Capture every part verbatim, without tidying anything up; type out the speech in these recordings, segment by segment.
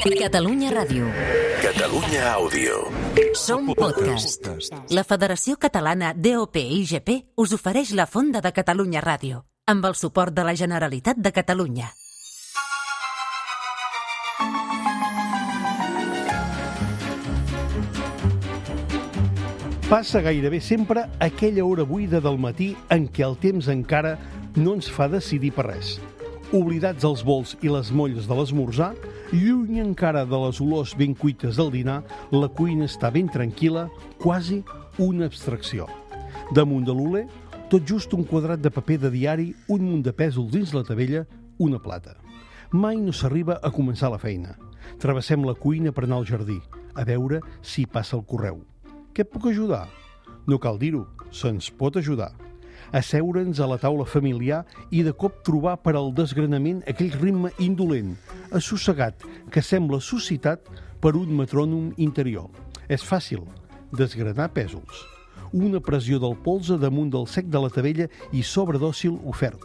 Catalunya Ràdio. Catalunya Àudio. Som podcast. La Federació Catalana D O P I G P us ofereix la Fonda de Catalunya Ràdio, amb el suport de la Generalitat de Catalunya. Passa gairebé sempre aquella hora buida del matí en què el temps encara no ens fa decidir per res. Oblidats els bols i les molles de l'esmorzar, lluny encara de les olors ben cuites del dinar, la cuina està ben tranquil·la, quasi una abstracció. Damunt de l'oler, tot just un quadrat de paper de diari, un munt de pèsols dins la tavella, una plata. Mai no s'arriba a començar la feina. Travessem la cuina per anar al jardí, a veure si passa el correu. Què puc ajudar? No cal dir-ho, se'ns pot ajudar. Asseure'ns a la taula familiar i de cop trobar per al desgranament aquell ritme indolent, assossegat, que sembla suscitat per un metrònom interior. És fàcil, desgranar pèsols. Una pressió del polze damunt del sec de la tavella i sobre dòcil ofert.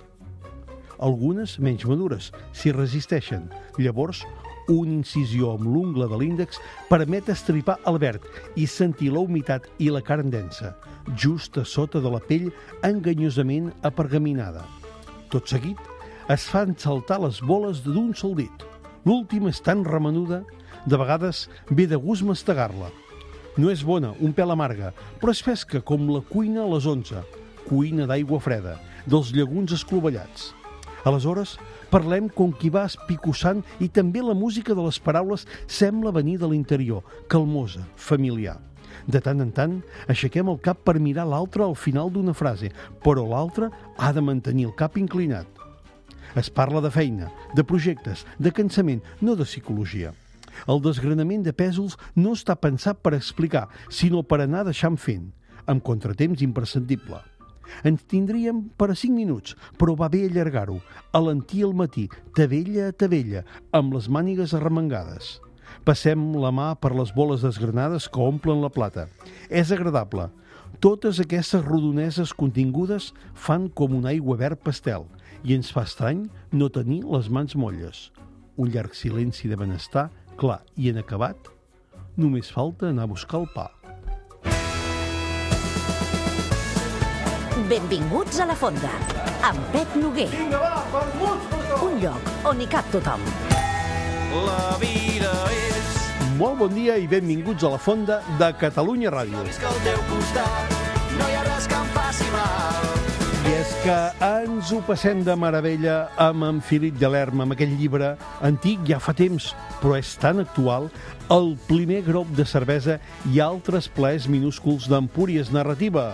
Algunes menys madures, s'hi resisteixen. Llavors, una incisió amb l'ungla de l'índex permet estripar el verd i sentir la humitat i la carn densa, just a sota de la pell enganyosament apergaminada. Tot seguit, es fan saltar les boles d'un sol dit. L'última és tan remenuda, de vegades ve de gust mastegar-la. No és bona, un pèl amarga, però és fresca com la cuina a les onze, cuina d'aigua freda, dels llegums esclovellats. Aleshores, parlem com qui va espicussant i també la música de les paraules sembla venir de l'interior, calmosa, familiar. De tant en tant, aixequem el cap per mirar l'altre al final d'una frase, però l'altre ha de mantenir el cap inclinat. Es parla de feina, de projectes, de cansament, no de psicologia. El desgranament de pèsols no està pensat per explicar, sinó per anar deixant fent, amb contratemps imprescindible. Ens tindríem per a cinc minuts, però va bé allargar-ho, alentir al matí, tavella a tavella, amb les mànigues arremangades. Passem la mà per les boles desgranades que omplen la plata. És agradable. Totes aquestes rodoneses contingudes fan com un aigua verd pastel i ens fa estrany no tenir les mans molles. Un llarg silenci de benestar, clar i en acabat, només falta anar a buscar el pa. Benvinguts a la Fonda, amb Pep Noguer. Vinga, va, vermuts, per Un lloc on hi cap tothom. La vida és... Molt bon dia i benvinguts a la Fonda de Catalunya Ràdio. És que al teu costat no hi ha res que em faci mal. I és que ens ho passem de meravella amb en Philippe Delerme, amb aquell llibre antic ja fa temps, però és tan actual, El primer grop de cervesa i altres plaers minúsculs d'Empúries narrativa.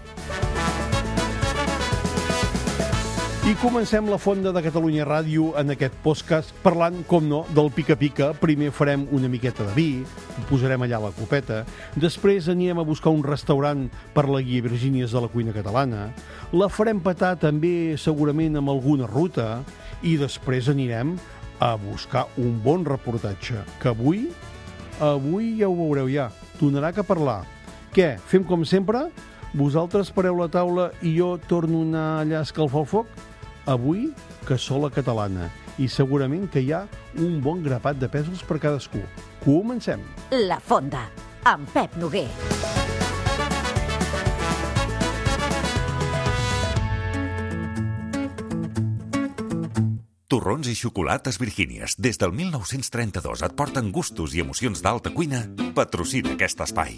I comencem la Fonda de Catalunya Ràdio en aquest podcast parlant, com no, del pica-pica. Primer farem una miqueta de vi, posarem allà la copeta, després anirem a buscar un restaurant per la Guia Virgínies de la cuina catalana, la farem petar també segurament amb alguna ruta i després anirem a buscar un bon reportatge, que avui, avui ja ho veureu ja, donarà que parlar. Què, fem com sempre? Vosaltres pareu la taula i jo torno a anar allà a escalfar el foc? Avui, cassola catalana. I segurament que hi ha un bon grapat de pèsols per cadascú. Comencem. La Fonda, amb Pep Noguer. Torrons i xocolates Virgínies. Des del mil nou-cents trenta-dos et porten gustos i emocions d'alta cuina. Patrocina aquest espai.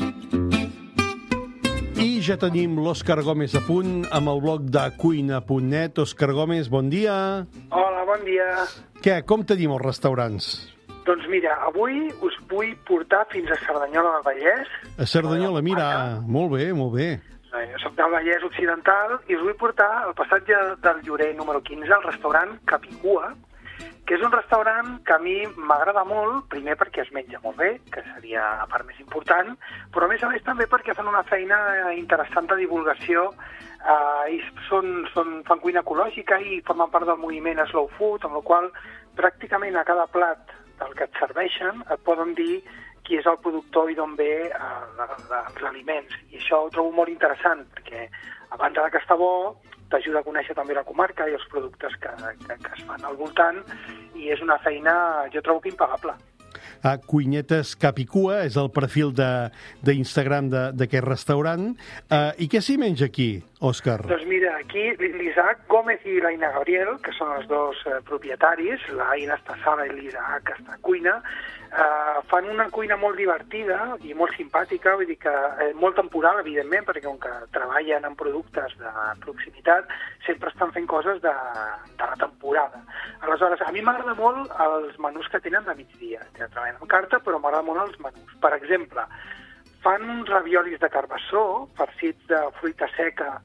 I ja tenim l'Òscar Gómez a punt amb el blog de cuina punt net. Òscar Gómez, bon dia. Hola, bon dia. Què, com tenim els restaurants? Doncs mira, avui us vull portar fins a Cerdanyola del Vallès. A Cerdanyola, mira, molt bé, molt bé. Jo soc del Vallès Occidental i us vull portar al passatge del Llorer número quinze, al restaurant Capicua, que és un restaurant que a mi m'agrada molt, primer perquè es menja molt bé, que seria la part més important, però a més a més també perquè fan una feina interessant de divulgació, eh, i són, són, fan cuina ecològica i formen part del moviment Slow Food, amb la qual pràcticament a cada plat del que et serveixen et poden dir qui és el productor i d'on ve eh, els aliments. I això ho trobo molt interessant, perquè a banda que està bo, t'ajuda a conèixer també la comarca i els productes que, que, que es fan al voltant, i és una feina, jo trobo que impagable. Ah, Cuinyetes Capicua és el perfil d'Instagram d'aquest restaurant. Uh, I què s'hi menja aquí, Òscar? Doncs mira, aquí l'Isaac Gómez i l'Aina Gabriel, que són els dos eh, propietaris, l'Aina està a sala i l'Isaac està a cuina, eh, fan una cuina molt divertida i molt simpàtica, vull dir que eh, molt temporal, evidentment, perquè com que treballen en productes de proximitat, sempre estan fent coses de, de la temporada. Aleshores, a mi m'agrada molt els menús que tenen de migdia. Ja treballen amb carta, però m'agrada molt els menús. Per exemple, fan uns raviolis de carbassó, farcits de fruita seca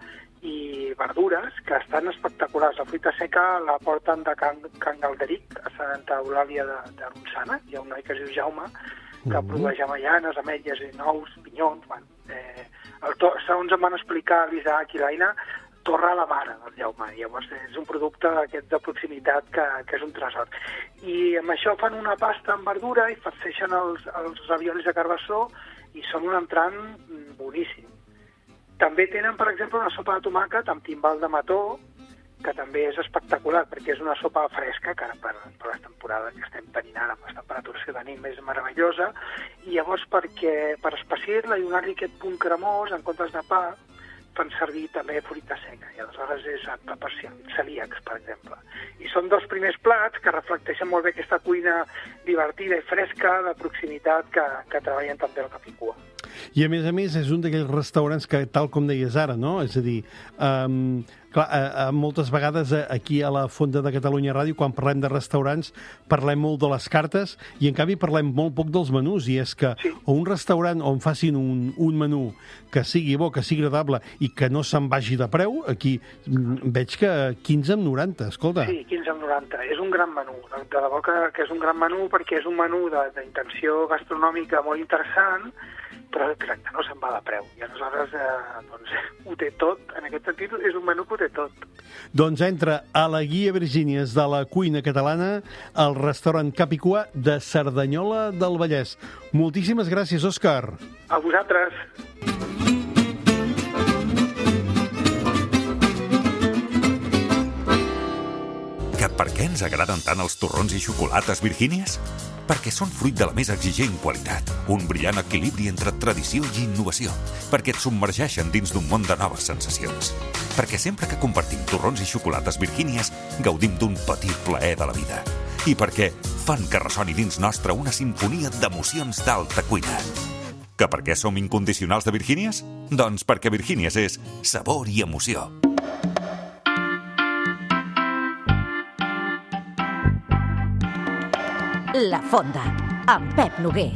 i verdures, que estan espectaculars. La fruita seca la porten de Can, Can Galderic, a Santa Eulàlia de, de Ronçana. Hi ha un noi que es diu Jaume, que mm-hmm. produeix avellanes, ametlles i nous, pinyons. Bueno, eh, el to, segons em van explicar l'Isaac i l'Aina, torra a la mare del Jaume. Llavors és un producte aquest de proximitat que, que és un tresor. I amb això fan una pasta amb verdura i farceixen els, els raviolis de carbassó i són un entrant boníssim. També tenen, per exemple, una sopa de tomàquet amb timbal de mató, que també és espectacular, perquè és una sopa fresca, que ara per, per les temporades que estem tenint ara, amb les temperatures que tenim, és meravellosa, i llavors perquè, per espessir-la i donar-li aquest punt cremós, en comptes de pa, fan servir també fruita seca, i aleshores és apte per celíacs, per exemple. I són dos primers plats que reflecteixen molt bé aquesta cuina divertida i fresca de proximitat que, que treballen també al Capicua. I a més a més és un d'aquells restaurants que, tal com deies ara, no? És a dir, um, clar, a, a moltes vegades aquí a la Fonda de Catalunya Ràdio, quan parlem de restaurants, parlem molt de les cartes i en canvi parlem molt poc dels menús, i és que sí. un restaurant on facin un, un menú que sigui bo, que sigui agradable i que no se'n vagi de preu, aquí veig que quinze amb noranta, escolta. Sí, quinze amb noranta. És un gran menú. De debò que, que és un gran menú perquè és un menú d'intenció gastronòmica molt interessant, però crec que no se'n va de preu. I aleshores eh, doncs, ho té tot. En aquest sentit, és un menú que ho té tot. Doncs entra a la Guia Virgínies de la cuina catalana al restaurant Capicua de Cerdanyola del Vallès. Moltíssimes gràcies, Òscar. A vosaltres. Que per què ens agraden tant els torrons i xocolates Virgínies? Perquè són fruit de la més exigent qualitat, un brillant equilibri entre tradició i innovació, perquè et submergeixen dins d'un món de noves sensacions, perquè sempre que compartim torrons i xocolates Virgínies gaudim d'un petit plaer de la vida, i perquè fan que ressoni dins nostre una sinfonia d'emocions d'alta cuina. Que per què som incondicionals de Virgínies? Doncs perquè Virgínies és sabor i emoció. La Fonda, amb Pep Noguer.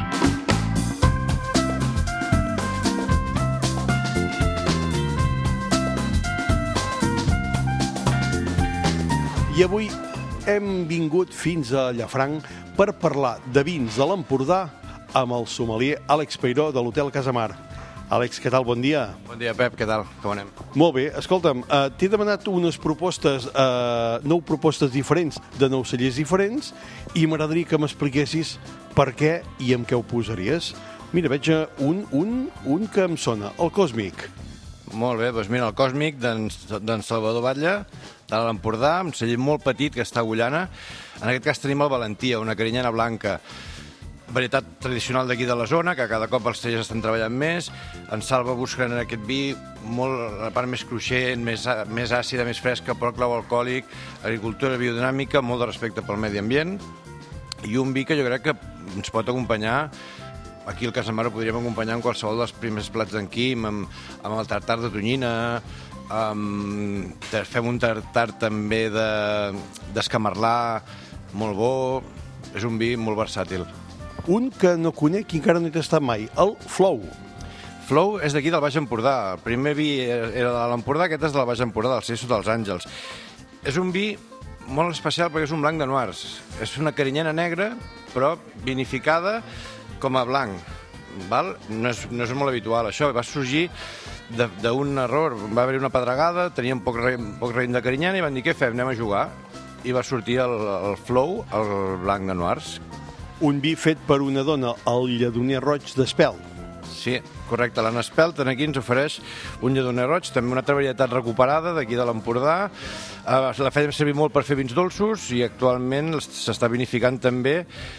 I avui hem vingut fins a Llafranc per parlar de vins de l'Empordà amb el sommelier Àlex Peiró de l'Hotel Casamar. Àlex, què tal? Bon dia. Bon dia, Pep, què tal? Com anem? Molt bé. Escolta'm, eh, t'he demanat unes propostes, eh, nou propostes diferents de nou cellers diferents i m'agradaria que m'expliquessis per què i amb què ho posaries. Mira, veig un, un, un que em sona, el Còsmic. Molt bé, doncs mira, el Còsmic d'en Salvador Batlle, de l'Empordà, un celler molt petit que està a Agullana. En aquest cas tenim el Valentia, una carinyana blanca, varietat tradicional d'aquí de la zona, que cada cop els cellers estan treballant més. En Salva busca en aquest vi molt, la part més cruixent, més, més àcida, més fresca, poc clau alcohòlic, agricultura biodinàmica, molt de respecte pel medi ambient, i un vi que jo crec que ens pot acompanyar. Aquí al Casamar ho podríem acompanyar amb qualsevol dels primers plats d'en Quim, amb, amb el tartar de tonyina, amb, fem un tartar també d'escamarlà, de, molt bo, és un vi molt versàtil. Un que no conec i encara no he tastat mai, el Flow. Flow és d'aquí del Baix Empordà. El primer vi era de l'Empordà, aquest és del Baix Empordà, del Cesso dels Àngels. És un vi molt especial perquè és un blanc de noirs. És una carinyena negra, però vinificada com a blanc. Val? No, és, no és molt habitual. Això va sorgir d'un error. Va haver una pedregada, teníem poc, poc raïm de carinyena i van dir, què fem? Anem a jugar. I va sortir el, el Flow, el blanc de noirs. Un vi fet per una dona, el lledoner roig d'Espelt. Sí, correcte. L'Anna Espelt aquí ens ofereix un lledoner roig, també una altra varietat recuperada d'aquí de l'Empordà. La fèiem servir molt per fer vins dolços i actualment s'està vinificant també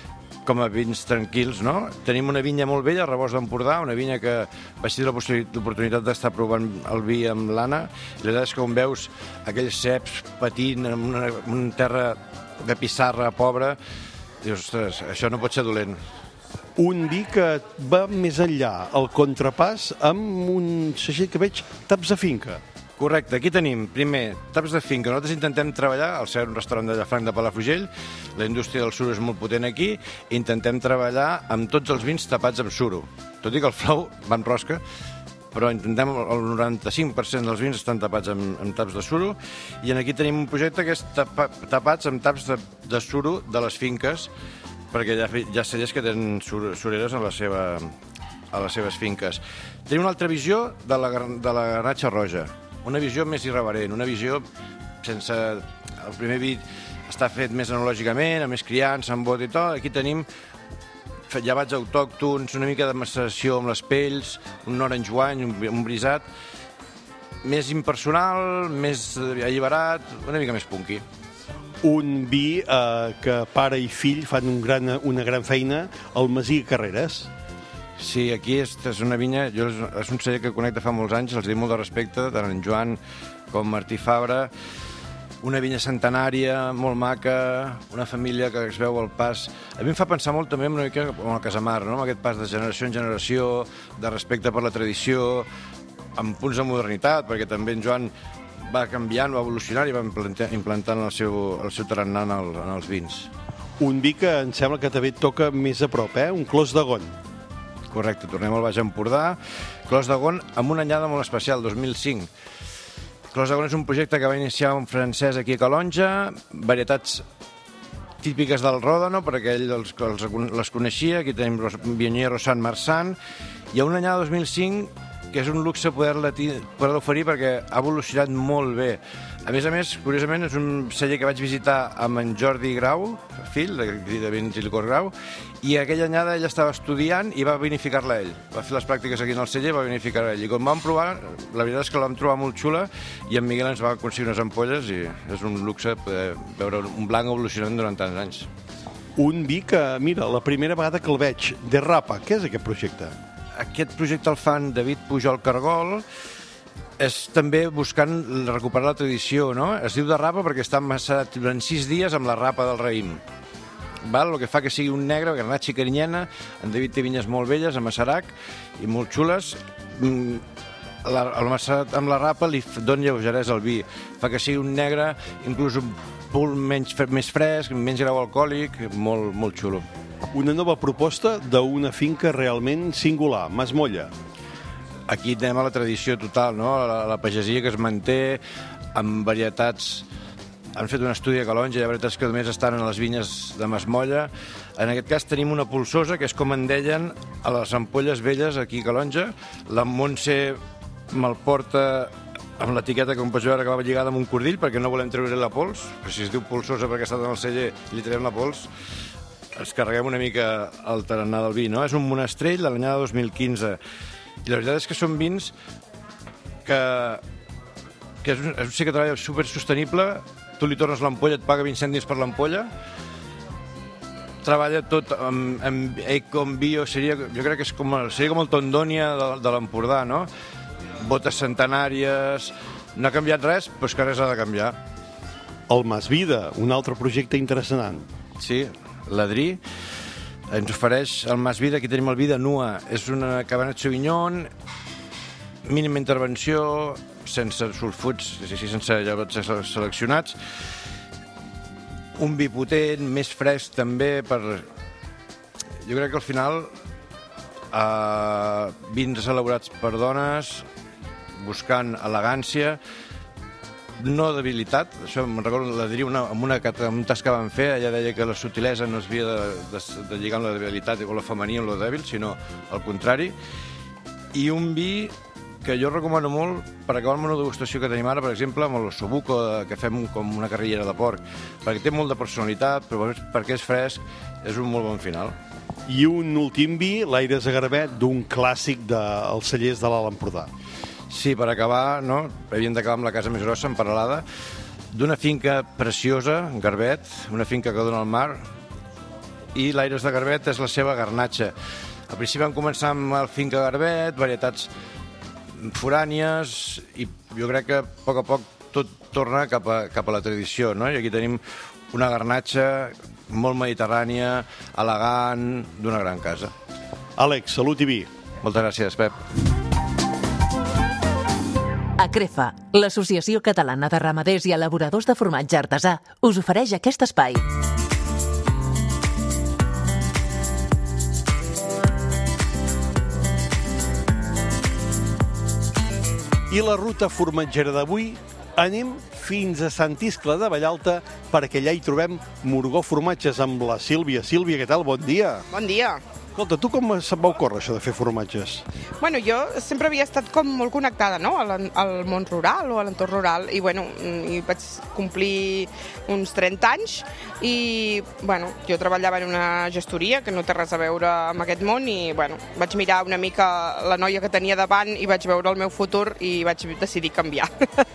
com a vins tranquils, no? Tenim una vinya molt vella, Rebost d'Empordà, una vinya que vaig tenir l'oportunitat d'estar provant el vi amb l'Anna, i la veritat és que on veus aquells ceps patint en una, una terra de pissarra pobra, dius, ostres, això no pot ser dolent. Un vi que va més enllà, el contrapàs, amb un segell que veig, taps de finca. Correcte, aquí tenim, primer, taps de finca. Nosaltres intentem treballar, al ser un restaurant de Llafranc de Palafrugell, la indústria del suro és molt potent aquí, intentem treballar amb tots els vins tapats amb suro. Tot i que el flau va en rosca, però intentem, el noranta-cinc per cent dels vins estan tapats amb, amb taps de suro, i aquí tenim un projecte que és tapa, tapats amb taps de, de suro de les finques, perquè hi ha, hi ha cellers que tenen sur, sureres a, la seva, a les seves finques. Tenim una altra visió de la, de la garnatxa roja, una visió més irreverent, una visió sense... El primer vi està fet més enològicament, amb més criança, amb bot i tot. Aquí tenim llevats autòctons, una mica de maceració amb les pells, un orange wine, un, un brisat, més impersonal, més alliberat, una mica més punky. Un vi eh, que pare i fill fan un gran, una gran feina, el Masí Carreres. Sí, aquí és, és una vinya, jo és, és un celler que conec de fa molts anys, els dic molt de respecte, tant en Joan com Martí Fabra, una vinya centenària, molt maca, una família que es veu al pas. A mi em fa pensar molt també una mica com el Casamar, no? Amb aquest pas de generació en generació, de respecte per la tradició, amb punts de modernitat, perquè també en Joan va canviant, va evolucionar i va implantar, implantant el seu, el seu tarannà en, el, en els vins. Un vi que em sembla que també et toca més a prop, eh? Un Clos d'Agon. Correcte, tornem al Baix Empordà. Clos d'Agon amb una anyada molt especial, dos mil cinc. Clos d'Agon és un projecte que va iniciar un francès aquí a Calonja, varietats típiques del Ròdano, perquè ell els, els, les coneixia. Aquí tenim Viognier, Rossant, Marsan, i a una anyada dos mil cinc que és un luxe poder-la poder oferir perquè ha evolucionat molt bé. A més a més, curiosament, és un celler que vaig visitar amb en Jordi Grau, fill de, de Vins i Licors Grau, i aquella anyada ell estava estudiant i va vinificar-la ell. Va fer les pràctiques aquí en el celler i va vinificar-la ell. I com vam provar, la veritat és que la vam trobar molt xula i en Miguel ens va aconseguir unes ampolles i és un luxe poder veure un blanc evolucionant durant tants anys. Un vi que, mira, la primera vegada que el veig, de Rapa, què és aquest projecte? Aquest projecte el fan David Pujol Cargol, és també buscant recuperar la tradició, no? Es diu de rapa perquè està macerat durant sis dies amb la rapa del raïm. Val? El que fa que sigui un negre, garnatxa i carinyena. En David té vinyes molt velles, a Massarac, i molt xules. La, el macerat amb la rapa li dona lleugeresa al vi. Fa que sigui un negre, inclús un punt menys, més fresc, menys grau alcohòlic, molt, molt xulo. Una nova proposta d'una finca realment singular, Mas Molla. Aquí anem a la tradició total, no? La, la pagesia que es manté amb varietats. Han fet un estudi a Calonja, hi ha varietats que només estan en les vinyes de Mas Molla. En aquest cas tenim una polsosa, que és com en deien a les ampolles velles aquí a Calonja. La Montse me'l porta amb l'etiqueta que em pots veure que va lligada amb un cordill perquè no volem treure la pols, però si es diu polsosa perquè ha estat en el celler i li traiem la pols, ens carreguem una mica el tarannà del vi, no? És un monestrell de l'anyada dos mil quinze. I la veritat és que són vins que, que és un, és un sí que treballa supersostenible. Tu li tornes l'ampolla, et paga vint cèntims per l'ampolla. Treballa tot amb, amb eco, amb bio. Seria, jo crec que és com, seria com el Tondònia de, de l'Empordà, no? Botes centenàries. No ha canviat res, però és que res ha de canviar. El Mas Vida, un altre projecte interessant. Sí, l'Adri ens ofereix el Mas Vida. Aquí tenim el Vida Nua. És una Cabernet Sauvignon, mínima intervenció, sense sulfuts, sense llevats seleccionats. Un vi potent, més fresc també per... Jo crec que al final eh, vins elaborats per dones, buscant elegància, no debilitat. Això me'n recordo l'Adri una, amb una, una tasca que van fer, ella deia que la sutilesa no es havia de, de, de lligar amb la debilitat o la femení amb la dèbil, sinó al contrari. I un vi que jo recomano molt per acabar amb una degustació que tenim ara, per exemple, amb el Osobuco, que fem com una carrillera de porc, perquè té molt de personalitat, però perquè és fresc, és un molt bon final. I un últim vi, l'Aire Zagarabet, d'un clàssic dels cellers de l'Alt Empordà. Sí, per acabar, no? Havíem d'acabar amb la casa més grossa, en Paralada, d'una finca preciosa, en Garbet, una finca que dona al mar, i l'Aires de Garbet és la seva garnatxa. Al principi vam començar amb el finca Garbet, varietats forànies, i jo crec que a poc a poc tot torna cap a, cap a la tradició, no? I aquí tenim una garnatxa molt mediterrània, elegant, d'una gran casa. Àlex, salut i vi. Moltes gràcies, Pep. Acrefa, l'Associació Catalana de Ramaders i Elaboradors de Formatge Artesà, us ofereix aquest espai. I la ruta formatgera d'avui anem fins a Sant Iscle de Vallalta perquè allà hi trobem Morgó Formatges amb la Sílvia. Sílvia, què tal? Bon dia. Bon dia. Escolta, tu com se't va ocórrer això de fer formatges? Bueno, jo sempre havia estat com molt connectada, no?, al, al món rural o a l'entorn rural, i bueno, i vaig complir uns trenta anys i, bueno, jo treballava en una gestoria que no té res a veure amb aquest món i, bueno, vaig mirar una mica la noia que tenia davant i vaig veure el meu futur i vaig decidir canviar.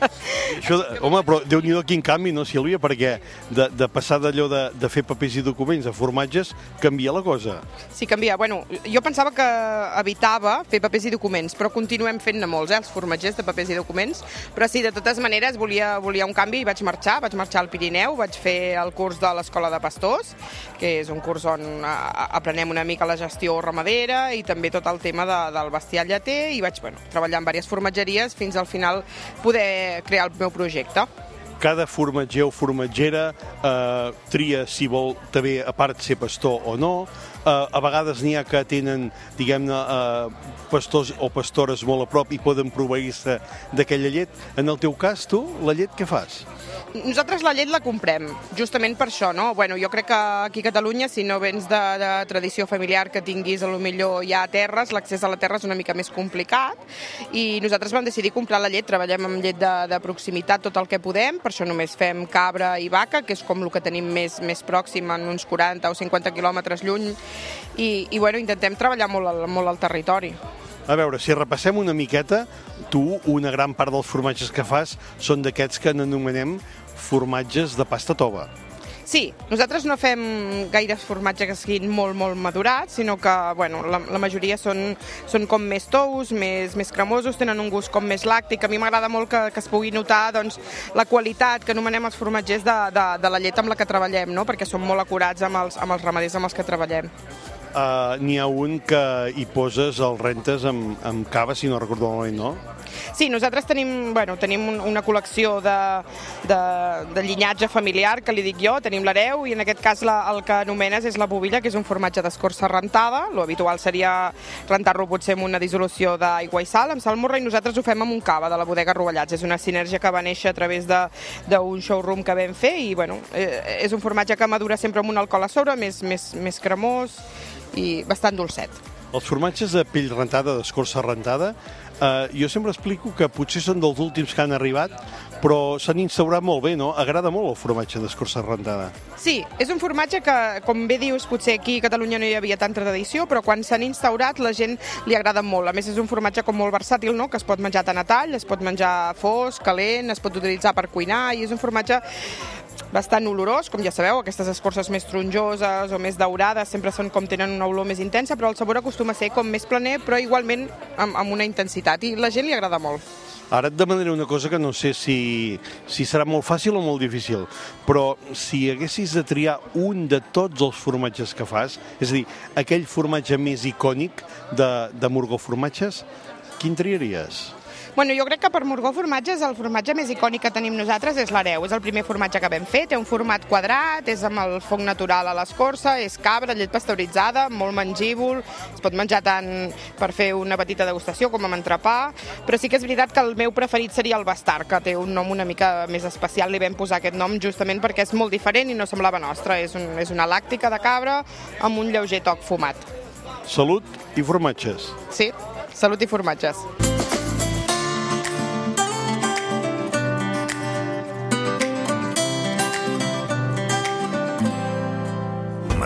Això, home, però Déu-n'hi-do quin canvi, no, Sílvia? Perquè de, de passar d'allò de, de fer papers i documents a formatges canvia la cosa. Sí, canvia. Bueno, jo pensava que evitava fer papers i documents, però continuem fent-ne molts, eh, els formatgers de papers i documents, però sí, de totes maneres volia, volia un canvi i vaig marxar, vaig marxar al Pirineu, vaig fer el curs de l'Escola de Pastors, que és un curs on aprenem una mica la gestió ramadera i també tot el tema de, del bestiar lleter, i vaig, bueno, treballar en diverses formatgeries fins al final poder crear el meu projecte. Cada formatger o formatgera eh, tria si vol també, a part, ser pastor o no. Eh, a vegades n'hi ha que tenen, diguem-ne, eh, pastors o pastores molt a prop i poden proveir-se d'aquella llet. En el teu cas, tu, la llet què fas? Nosaltres la llet la comprem, justament per això, no? Bueno, jo crec que aquí a Catalunya, si no vens de, de tradició familiar que tinguis, a lo millor ja a terres, l'accés a la terra és una mica més complicat, i nosaltres vam decidir comprar la llet, treballem amb llet de, de proximitat tot el que podem, per això només fem cabra i vaca, que és com el que tenim més, més pròxim, en uns quaranta o cinquanta quilòmetres lluny, i, i bueno, intentem treballar molt al, molt al territori. A veure, si repassem una miqueta, tu, una gran part dels formatges que fas són d'aquests que n'anomenem formatges de pasta tova. Sí, nosaltres no fem gaires formatge que siguin molt, molt madurats, sinó que, bueno, la, la majoria són, són com més tous, més, més cremosos, tenen un gust com més làctic. A mi m'agrada molt que, que es pugui notar, doncs, la qualitat que anomenem els formatgers de, de, de la llet amb la que treballem, no?, perquè són molt acurats amb els, amb els ramaders amb els que treballem. Uh, N'hi ha un que hi poses els rentes amb, amb cava, si no recordo malament, no? Sí, nosaltres tenim, bueno, tenim una col·lecció de, de, de llinatge familiar, que li dic jo, tenim l'hereu, i en aquest cas la, el que anomenes és la bobilla, que és un formatge d'escorça rentada. Lo habitual seria rentar-lo potser amb una dissolució d'aigua i sal, amb salmorra, i nosaltres ho fem amb un cava de la bodega Rovellats. És una sinergia que va néixer a través d'un showroom que vam fer, i bueno, eh, és un formatge que madura sempre amb un alcohol a sobre, més, més, més cremós i bastant dolcet. Els formatges de pell rentada, d'escorça rentada, eh, jo sempre explico que potser són dels últims que han arribat, però s'han instaurat molt bé, no? Agrada molt el formatge d'escorça rentada. Sí, és un formatge que, com bé dius, potser aquí a Catalunya no hi havia tanta tradició, però quan s'han instaurat la gent li agrada molt. A més, és un formatge com molt versàtil, no?, que es pot menjar tant a tall, es pot menjar fosc, calent, es pot utilitzar per cuinar, i és un formatge bastant olorós, com ja sabeu, aquestes escorces més tronjoses o més daurades sempre són com tenen una olor més intensa, però el sabor acostuma a ser com més planer, però igualment amb, amb una intensitat, i la gent li agrada molt. Ara et demanaré una cosa que no sé si, si serà molt fàcil o molt difícil, però si haguessis de triar un de tots els formatges que fas, és a dir, aquell formatge més icònic de, de Morgó Formatges, quin triaries? Bueno, jo crec que per Morgó Formatges el formatge més icònic que tenim nosaltres és l'hereu. És el primer formatge que vam fer, té un format quadrat, és amb el foc natural a l'escorça, és cabra, llet pasteuritzada, molt mangívol, es pot menjar tant per fer una petita degustació com amb entrepà, però sí que és veritat que el meu preferit seria el bastard, que té un nom una mica més especial, li vam posar aquest nom justament perquè és molt diferent i no semblava nostre, és, un, és una làctica de cabra amb un lleuger toc fumat. Salut i formatges. Sí, salut i formatges.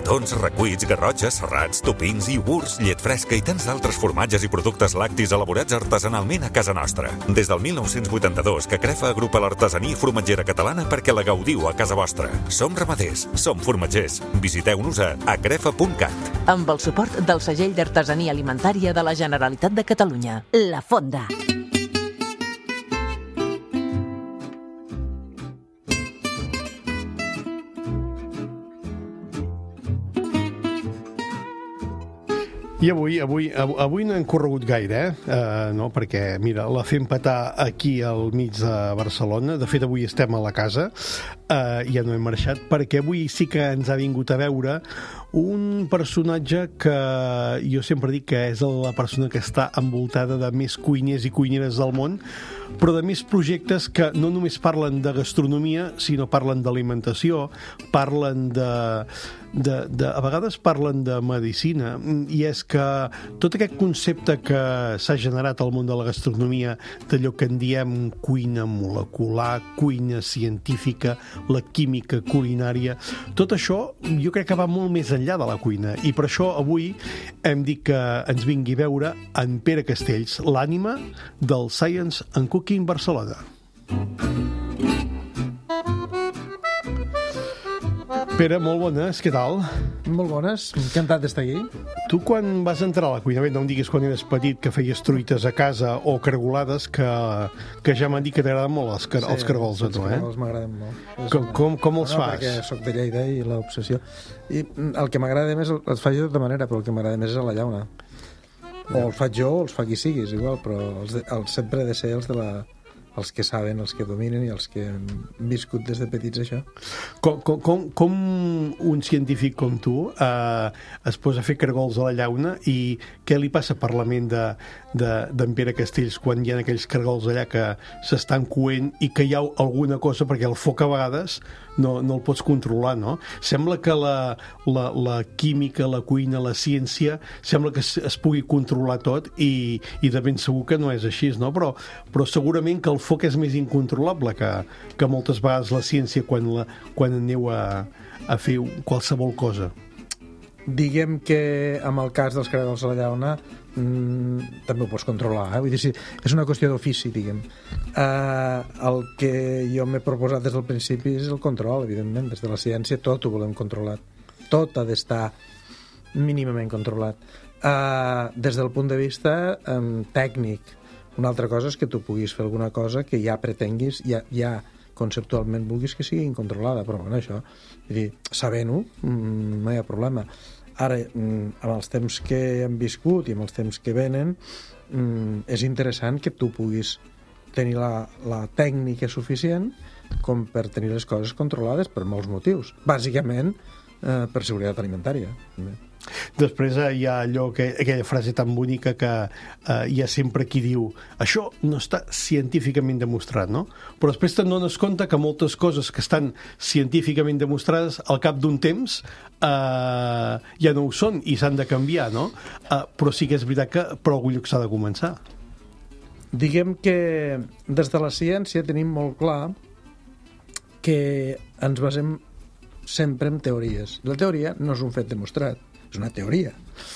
petons, recuits, garrotxes, serrats, topins, iogurts, llet fresca i tants d'altres formatges i productes lactis elaborats artesanalment a casa nostra. Des del mil nou-cents vuitanta-dos que Crefa agrupa l'artesania formatgera catalana perquè la gaudiu a casa vostra. Som ramaders, som formatgers. Visiteu-nos a acrefa punt cat. Amb el suport del segell d'artesania alimentària de la Generalitat de Catalunya. La Fonda. I avui, avui, avui no hem corregut gaire, eh? Uh, no? Perquè, mira, la fem petar aquí al mig de Barcelona. De fet, avui estem a la casa, uh, ja no hem marxat, perquè avui sí que ens ha vingut a veure un personatge que jo sempre dic que és la persona que està envoltada de més cuiners i cuineres del món, però de més projectes que no només parlen de gastronomia, sinó parlen d'alimentació, parlen de... De, de, a vegades parlen de medicina, i és que tot aquest concepte que s'ha generat al món de la gastronomia, d'allò que en diem cuina molecular, cuina científica, la química culinària, tot això jo crec que va molt més enllà de la cuina, i per això avui hem dit que ens vingui a veure en Pere Castells, l'ànima del Science and Cooking Barcelona. Pere, molt bones, què tal? Molt bones, encantat d'estar aquí. Tu quan vas entrar a la cuina, bé, no em diguis quan eres petit que feies truites a casa o cargolades, que, que ja m'han dit que t'agraden molt els, car sí, els cargols a tu, eh? Els cargols m'agraden molt. Com, com, com els no, fas? Perquè soc de Lleida i l'obsessió. I el que m'agrada més, els faig de tota manera, però el que m'agrada més és a la llauna. O el faig jo o els fa qui siguis, igual, però els, de, els sempre he de ser els de la... els que saben, els que dominen i els que han viscut des de petits això. Com, com, com, com un científic com tu eh, es posa a fer cargols a la llauna i què li passa per la ment de, de, d'en Pere Castells quan hi ha aquells cargols allà que s'estan coent i que hi ha alguna cosa, perquè el foc a vegades no, no el pots controlar, no? Sembla que la, la, la química, la cuina, la ciència, sembla que es, es pugui controlar tot i, i de ben segur que no és així, no? Però, però segurament que el foc és més incontrolable que, que moltes vegades la ciència quan, la, quan aneu a, a fer qualsevol cosa. Diguem que amb el cas dels cargols a la llauna mm, també ho pots controlar, eh? Vull dir, sí, és una qüestió d'ofici, diguem. Uh, el que jo m'he proposat des del principi és el control, evidentment. Des de la ciència tot ho volem controlat. Tot ha d'estar mínimament controlat. Uh, des del punt de vista um, tècnic, una altra cosa és que tu puguis fer alguna cosa que ja pretenguis, ja, ja conceptualment vulguis que sigui incontrolada, però bueno, això, vull dir, sabent-ho, mmm, no hi ha problema. Ara, amb els temps que hem viscut i amb els temps que venen, és interessant que tu puguis tenir la, la tècnica suficient com per tenir les coses controlades per molts motius. Bàsicament, eh, per seguretat alimentària. També. Després eh, hi ha allò que, aquella frase tan bonica que eh, hi ha sempre qui diu això no està científicament demostrat, no? Però després te'n dones compte que moltes coses que estan científicament demostrades al cap d'un temps eh, ja no ho són i s'han de canviar, no? Eh, però sí que és veritat que per algun lloc s'ha de començar. Diguem que des de la ciència tenim molt clar que ens basem sempre en teories. La teoria no és un fet demostrat, és una teoria.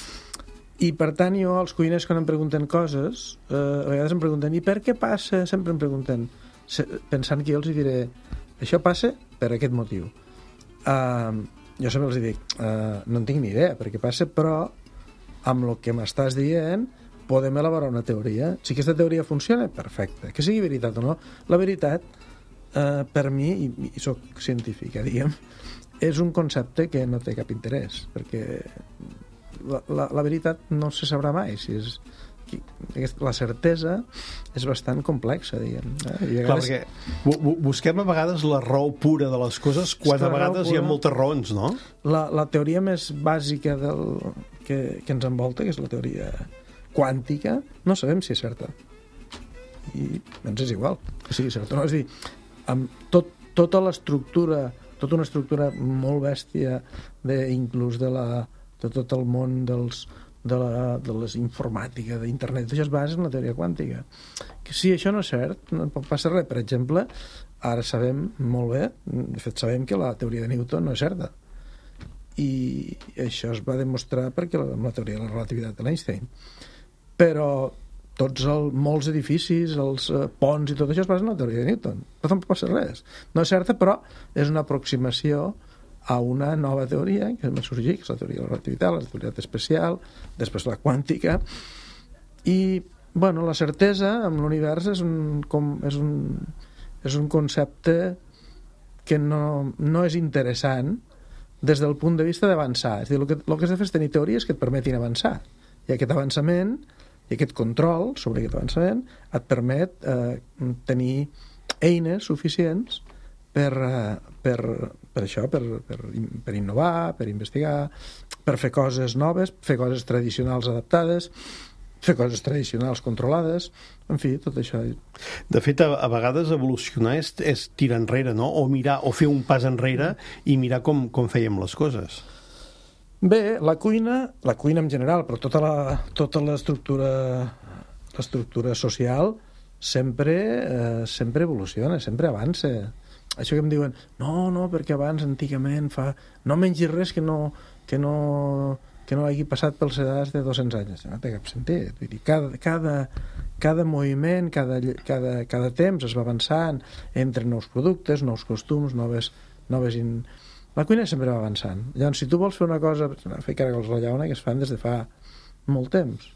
I per tant jo, als cuiners, quan em pregunten coses, eh, a vegades em pregunten i per què passa? Sempre em pregunten, pensant que jo els diré això passa per aquest motiu. Uh, jo sempre els dic, uh, no en tinc ni idea per què passa, però amb el que m'estàs dient podem elaborar una teoria. Si aquesta teoria funciona, perfecte. Que sigui veritat o no. La veritat, eh, per mi, i, i soc científica, diguem, és un concepte que no té cap interès, perquè la, la, la veritat no se sabrà mai. Si és, la certesa és bastant complexa, diguem. Eh? I a vegades... Clar, perquè busquem a vegades la raó pura de les coses quan a vegades hi ha moltes raons, no? La, la teoria més bàsica del, que, que ens envolta, que és la teoria quàntica, no sabem si és certa. I ens és igual que sigui certa. No? És a dir, amb tot, tota l'estructura, tota una estructura molt bèstia de, inclús de, la, de tot el món dels, de, la, de les informàtica, d'internet, això es basa en la teoria quàntica. Que si això no és cert, no pot passar res. Per exemple, ara sabem molt bé, de fet sabem que la teoria de Newton no és certa. i això es va demostrar perquè amb la teoria de la relativitat de l'Einstein. Però tots el, molts edificis, els eh, ponts i tot això es basen en la teoria de Newton. No tampoc passa res. No és certa, però és una aproximació a una nova teoria que va sorgir, que és la teoria de la relativitat, la relativitat especial, després la quàntica. I, bueno, la certesa amb l'univers és un, com, és un, és un concepte que no, no és interessant des del punt de vista d'avançar. És a dir, el que, el que has de fer és tenir teories que et permetin avançar. I aquest avançament, i aquest control sobre aquest avançament, et permet eh, tenir eines suficients per, eh, per, per això, per, per, per innovar, per investigar, per fer coses noves, fer coses tradicionals adaptades, fer coses tradicionals controlades, en fi, tot això. De fet, a, a vegades evolucionar és, és tirar enrere, no? O mirar, o fer un pas enrere i mirar com, com fèiem les coses. Bé, la cuina, la cuina en general, però tota la, tota l'estructura l'estructura social sempre, eh, sempre evoluciona, sempre avança. Això que em diuen, no, no, perquè abans, antigament, fa... no mengis res que no... que no que no hagi passat pels edats de dos-cents anys. No té cap sentit. Vull dir, cada, cada, cada moviment, cada, cada, cada temps es va avançant entre nous productes, nous costums, noves... noves in... La cuina sempre va avançant. Llavors, si tu vols fer una cosa, fer caragols a la llauna, que es fan des de fa molt temps,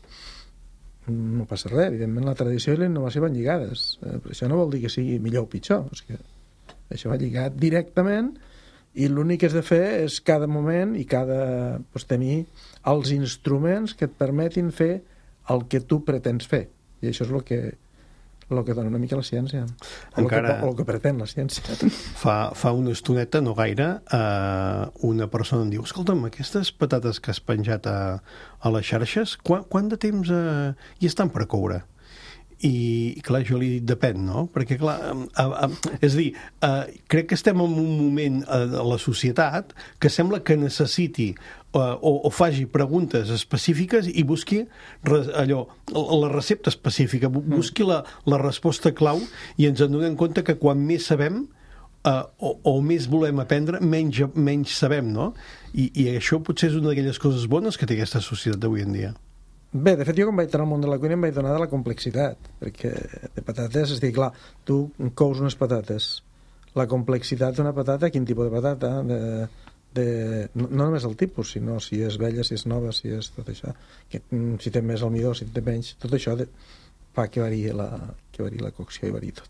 no passa res. Evidentment, la tradició i la innovació van lligades. Eh, això no vol dir que sigui millor o pitjor. És que això va lligat directament i l'únic que has de fer és cada moment i cada, doncs, tenir els instruments que et permetin fer el que tu pretens fer. I això és el que, el que dona una mica la ciència. Encara... O el que, o el que pretén la ciència. Fa, fa una estoneta, no gaire, eh, una persona em diu, escolta'm, aquestes patates que has penjat a, a les xarxes, quan, quant de temps eh, hi estan per coure? I, clar, jo li he dit, depèn, no? Perquè, clar, a, a, és a dir, a, crec que estem en un moment a, a la societat que sembla que necessiti a, o, o faci preguntes específiques i busqui res, allò, la recepta específica, busqui la, la resposta clau i ens en donem compte que quan més sabem uh, o, o més volem aprendre, menys, menys sabem, no? I, I això potser és una d'aquelles coses bones que té aquesta societat d'avui en dia. Bé, de fet, jo quan vaig entrar al món de la cuina em vaig donar de la complexitat, perquè de patates, és a dir, clar, tu cous unes patates, la complexitat d'una patata, quin tipus de patata, de, de, no, no només el tipus, sinó si és vella, si és nova, si és tot això, que, si té més almidó, si té menys, tot això de, fa que variï la, que variï la cocció i variï tot.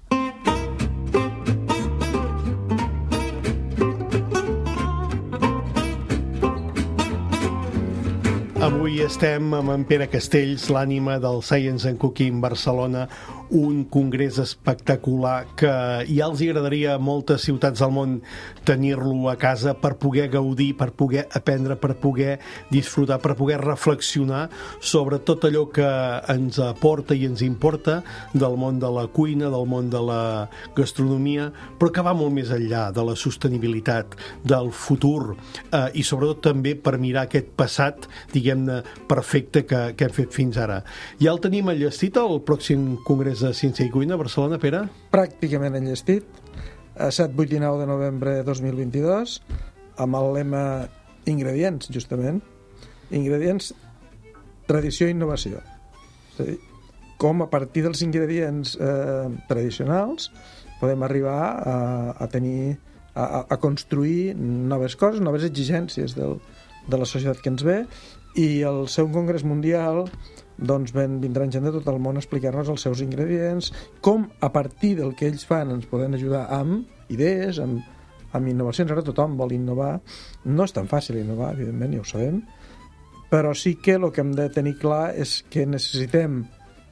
Avui estem amb en Pere Castells, l'ànima del Science and Cooking Barcelona, un congrés espectacular que ja els agradaria a moltes ciutats del món tenir-lo a casa per poder gaudir, per poder aprendre, per poder disfrutar, per poder reflexionar sobre tot allò que ens aporta i ens importa del món de la cuina, del món de la gastronomia, però que va molt més enllà de la sostenibilitat, del futur eh, i sobretot també per mirar aquest passat, diguem-ne, perfecte que, que hem fet fins ara. Ja el tenim enllestit, el pròxim congrés de Ciència i Cuina a Barcelona, Pere? Pràcticament enllestit, a set, vuit i nou de novembre de dos mil vint-i-dos, amb el lema Ingredients, justament. Ingredients, tradició i innovació. És a dir, com a partir dels ingredients eh, tradicionals podem arribar a, a tenir, a, a construir noves coses, noves exigències del, de la societat que ens ve, i el seu congrés mundial doncs ven, vindran gent de tot el món a explicar-nos els seus ingredients, com a partir del que ells fan ens poden ajudar amb idees, amb, amb innovacions. Ara tothom vol innovar, no és tan fàcil innovar, evidentment, ja ho sabem, però sí que el que hem de tenir clar és que necessitem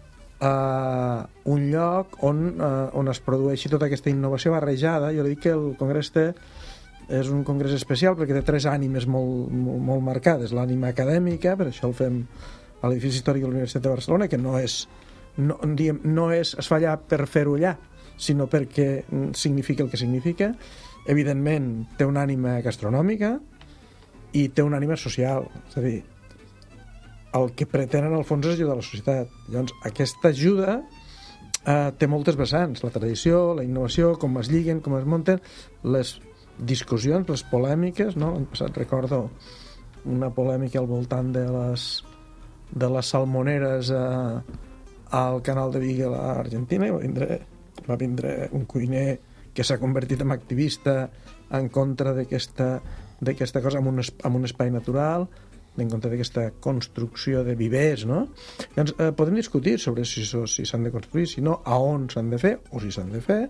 uh, un lloc on, uh, on es produeixi tota aquesta innovació barrejada. Jo dic que el congrés té és un congrés especial perquè té tres ànimes molt, molt, molt marcades. L'ànima acadèmica, per això el fem a l'edifici històric de la Universitat de Barcelona, que no és, no, diguem, no és es fa allà per fer-ho allà, sinó perquè significa el que significa. Evidentment, té una ànima gastronòmica i té una ànima social. És a dir, el que pretenen al fons és ajudar a la societat. Llavors, aquesta ajuda eh, té moltes vessants. La tradició, la innovació, com es lliguen, com es munten, les discussions, les polèmiques, no? L'any passat recordo una polèmica al voltant de les, de les salmoneres a, al canal de Beagle a Argentina, i va vindre, va vindre un cuiner que s'ha convertit en activista en contra d'aquesta, d'aquesta cosa, en un, en un espai natural, en contra d'aquesta construcció de vivers, no? Llavors, eh, podem discutir sobre si, si s'han de construir, si no, a on s'han de fer o si s'han de fer.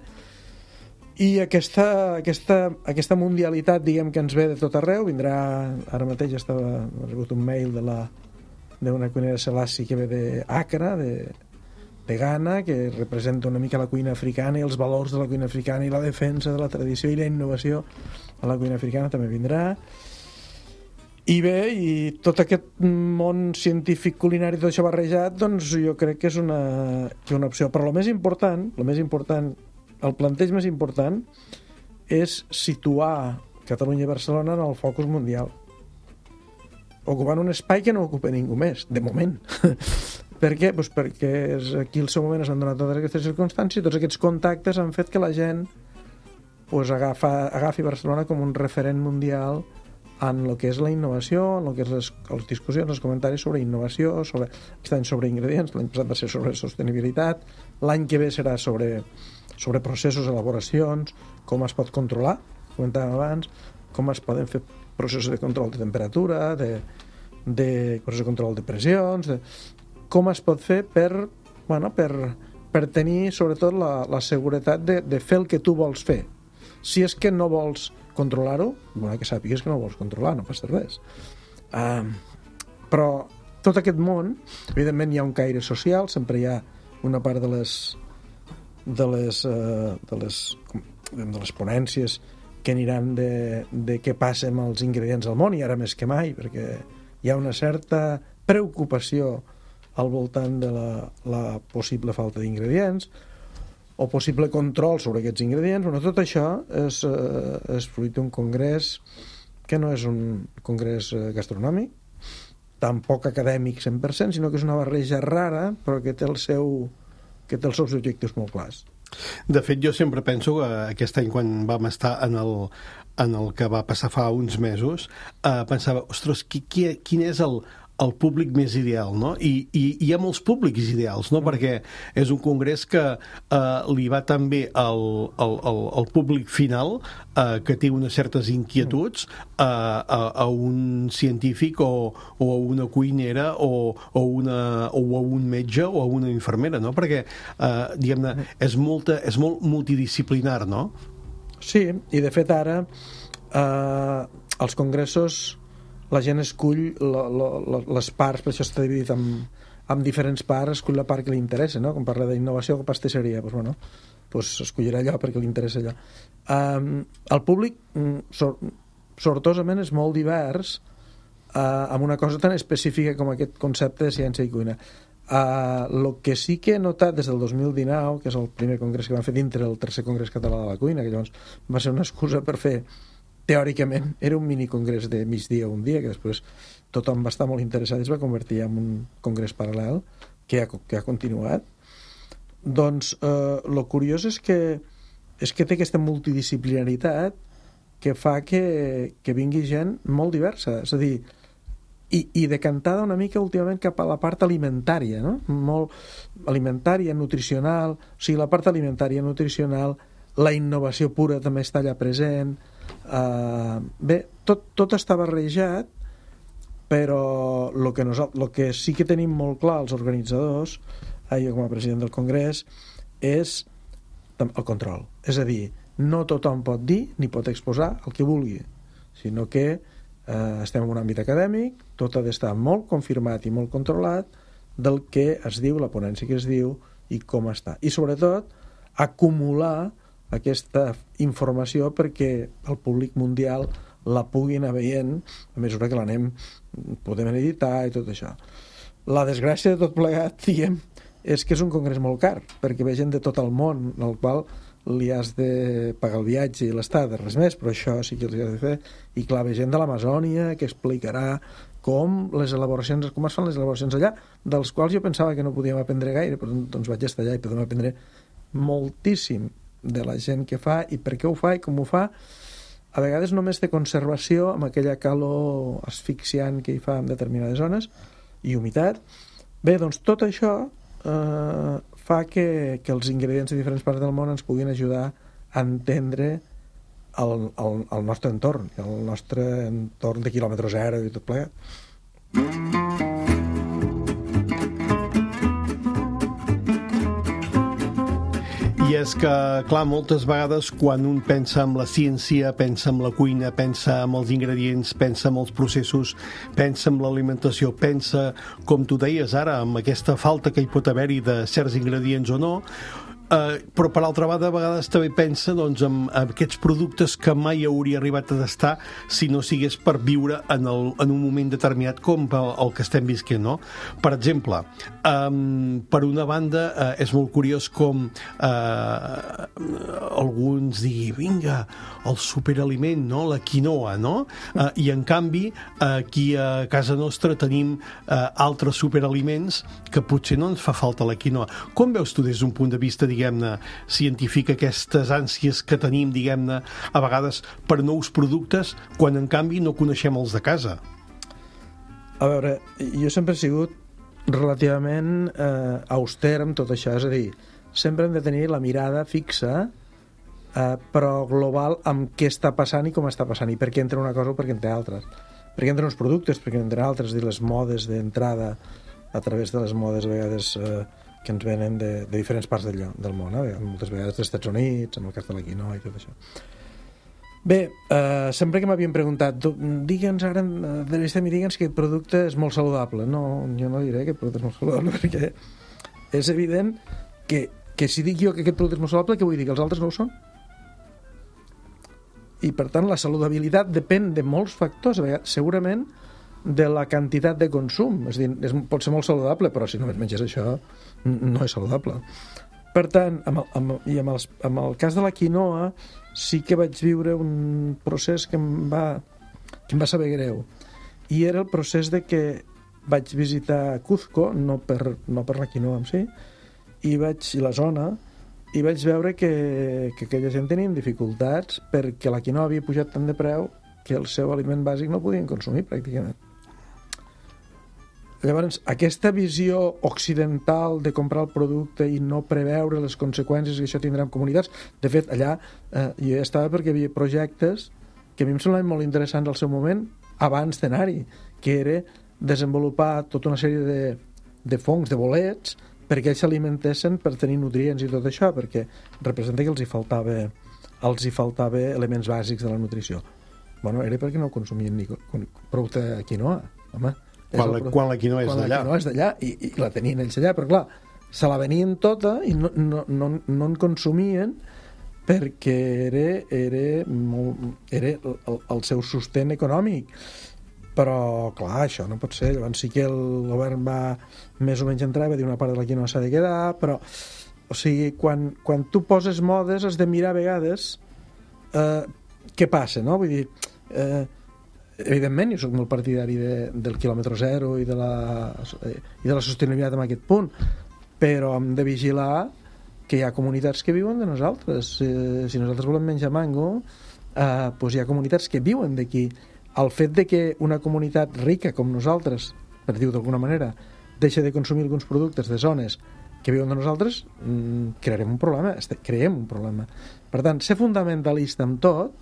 I aquesta, aquesta, aquesta mundialitat, diguem, que ens ve de tot arreu, vindrà, ara mateix estava, ha rebut un mail de la d'una cuinera Selassie que ve d'Accra, de, de Ghana, que representa una mica la cuina africana i els valors de la cuina africana i la defensa de la tradició i la innovació a la cuina africana també vindrà. I bé, i tot aquest món científic culinari, tot això barrejat, doncs jo crec que és una, que una opció. Però el més important, el més important, el planteig més important és situar Catalunya i Barcelona en el focus mundial, ocupant un espai que no ocupa ningú més, de moment. Per què? Pues perquè és, aquí al seu moment es van donar totes aquestes circumstàncies, tots aquests contactes han fet que la gent pues, agafa, agafi Barcelona com un referent mundial en el que és la innovació, en el que és les, les discussions, els comentaris sobre innovació, sobre, aquest any sobre ingredients, l'any passat va ser sobre sostenibilitat, l'any que ve serà sobre, sobre processos, elaboracions, com es pot controlar, comentàvem abans, com es poden fer processos de control de temperatura, de, de processos de control de pressions, de, com es pot fer per, bueno, per, per tenir sobretot la, la seguretat de, de fer el que tu vols fer. Si és que no vols controlar-ho, bueno, que sàpigues que no vols controlar, no passa res. Uh, però tot aquest món, evidentment hi ha un caire social, sempre hi ha una part de les de les, uh, de les, de les ponències que aniran de, de què passa amb els ingredients al món, i ara més que mai, perquè hi ha una certa preocupació al voltant de la, la possible falta d'ingredients, o possible control sobre aquests ingredients. Bueno, tot això és, eh, és fruit d'un congrés que no és un congrés gastronòmic, tampoc acadèmic cent per cent, sinó que és una barreja rara, però que té, el seu, que té els seus objectius molt clars. De fet, jo sempre penso que aquest any, quan vam estar en el, en el que va passar fa uns mesos, eh, pensava, ostres, qui, qui, quin és el, el públic més ideal, no? I, i hi ha molts públics ideals, no? Perquè és un congrés que eh, li va també al, al, al, al públic final, eh, que té unes certes inquietuds, eh, a, a un científic o, o a una cuinera o, o, una, o a un metge o a una infermera, no? Perquè, eh, diguem-ne, és, molta, és molt multidisciplinar, no? Sí, i de fet ara eh, els congressos la gent escull la, la, les parts, per això està dividit en, en diferents parts, escull la part que li interessa, no? Com parla d'innovació o pastisseria, doncs, bueno, doncs escollirà allò perquè li interessa allò. Um, el públic, sor, sortosament, és molt divers, uh, amb una cosa tan específica com aquest concepte de ciència i cuina. Uh, el que sí que he notat des del dos mil dinou, que és el primer congrés que van fer dintre del tercer congrés català de la cuina, que llavors va ser una excusa per fer, teòricament, era un minicongrés de migdia un dia, que després tothom va estar molt interessat i es va convertir en un congrés paral·lel que ha, que ha continuat. Doncs eh, el curiós és que, és que té aquesta multidisciplinaritat que fa que, que vingui gent molt diversa, és a dir, i, i decantada una mica últimament cap a la part alimentària, no? Molt alimentària, nutricional, o sigui, la part alimentària, nutricional, la innovació pura també està allà present. Uh, bé, tot, tot està barrejat, però el que, el que sí que tenim molt clar els organitzadors, eh, jo com a president del congrés, és el control. És a dir, no tothom pot dir ni pot exposar el que vulgui, sinó que eh, estem en un àmbit acadèmic, tot ha d'estar molt confirmat i molt controlat del que es diu, la ponència que es diu i com està. I sobretot acumular aquesta informació perquè el públic mundial la pugui anar veient a mesura que l'anem podem editar i tot això. La desgràcia de tot plegat, diguem, és que és un congrés molt car, perquè ve gent de tot el món, al qual li has de pagar el viatge i l'estada, res més, però això sí que els has de fer. I clar, ve gent de l'Amazònia que explicarà com les elaboracions, com es fan les elaboracions allà, dels quals jo pensava que no podíem aprendre gaire, però doncs vaig estar allà i podem aprendre moltíssim de la gent que fa i per què ho fa i com ho fa. a vegades només de conservació amb aquella calor asfixiant que hi fa en determinades zones i humitat. Bé, doncs tot això eh, fa que, que els ingredients de diferents parts del món ens puguin ajudar a entendre el, el, el nostre entorn, el nostre entorn de quilòmetre zero i tot plegat. I és que, clar, moltes vegades quan un pensa en la ciència, pensa en la cuina, pensa en els ingredients, pensa en els processos, pensa en l'alimentació, pensa, com tu deies ara, amb aquesta falta que hi pot haver-hi de certs ingredients o no, Uh, però per altra banda a vegades també pensa doncs, en, en aquests productes que mai hauria arribat a tastar si no sigués per viure en, el, en un moment determinat com el, el que estem visquent, no? Per exemple, um, per una banda uh, és molt curiós com uh, alguns digui, vinga, el superaliment, no? La quinoa, no? Uh, I en canvi uh, aquí a casa nostra tenim uh, altres superaliments que potser no ens fa falta la quinoa. Com veus tu des d'un punt de vista, diguem-ne, científic, aquestes ànsies que tenim, diguem-ne, a vegades per nous productes, quan en canvi no coneixem els de casa? A veure, jo sempre he sigut relativament eh, auster amb tot això, és a dir, sempre hem de tenir la mirada fixa, eh, però global, amb què està passant i com està passant, i per què entra una cosa o per què entra altres. Per què entren uns productes, per què entren altres, i les modes d'entrada a través de les modes a vegades eh, que ens venen de, de diferents parts del, del món, eh? Moltes vegades dels Estats Units, en el cas de la quinoa i tot això. Bé, eh, sempre que m'havien preguntat, digue'ns ara, de vista mi, digue'ns que aquest producte és molt saludable. No, jo no diré que aquest producte és molt saludable, perquè és evident que, que si dic jo que aquest producte és molt saludable, què vull dir? Que els altres no ho són? I, per tant, la saludabilitat depèn de molts factors, segurament de la quantitat de consum. És dir, és, pot ser molt saludable, però si només menges això no és saludable. Per tant, amb el, amb, i amb, els, amb el cas de la quinoa sí que vaig viure un procés que em va, que em va saber greu. I era el procés de que vaig visitar Cuzco, no per, no per la quinoa en si, i vaig i la zona, i vaig veure que, que aquella gent tenien dificultats perquè la quinoa havia pujat tant de preu que el seu aliment bàsic no podien consumir pràcticament. Llavors, aquesta visió occidental de comprar el producte i no preveure les conseqüències que això tindrà en comunitats, de fet, allà eh, jo ja estava perquè hi havia projectes que a mi em semblaven molt interessants al seu moment abans d'anar-hi, que era desenvolupar tota una sèrie de, de fongs, de bolets, perquè ells s'alimentessin per tenir nutrients i tot això, perquè representa que els hi faltava, els hi faltava elements bàsics de la nutrició. Bueno, era perquè no consumien ni prou de quinoa, home. Quan la, quan la quinoa és d'allà. Quan la quinoa és d'allà, i, i la tenien ells allà, però clar, se la venien tota i no, no, no, no en consumien perquè era, era, molt, era el, el seu sostén econòmic. Però, clar, això no pot ser. Llavors sí que el govern va més o menys entrar, va dir una part de la quinoa s'ha de quedar, però, o sigui, quan, quan tu poses modes has de mirar a vegades eh, què passa, no? Vull dir, eh, evidentment jo soc molt partidari de, del quilòmetre zero i de, la, i de la sostenibilitat en aquest punt, però hem de vigilar que hi ha comunitats que viuen de nosaltres. Eh, si nosaltres volem menjar mango, eh, doncs hi ha comunitats que viuen d'aquí. El fet de que una comunitat rica com nosaltres, per dir-ho d'alguna manera, deixa de consumir alguns productes de zones que viuen de nosaltres, mmm, crearem un problema, creem un problema. Per tant, ser fundamentalista amb tot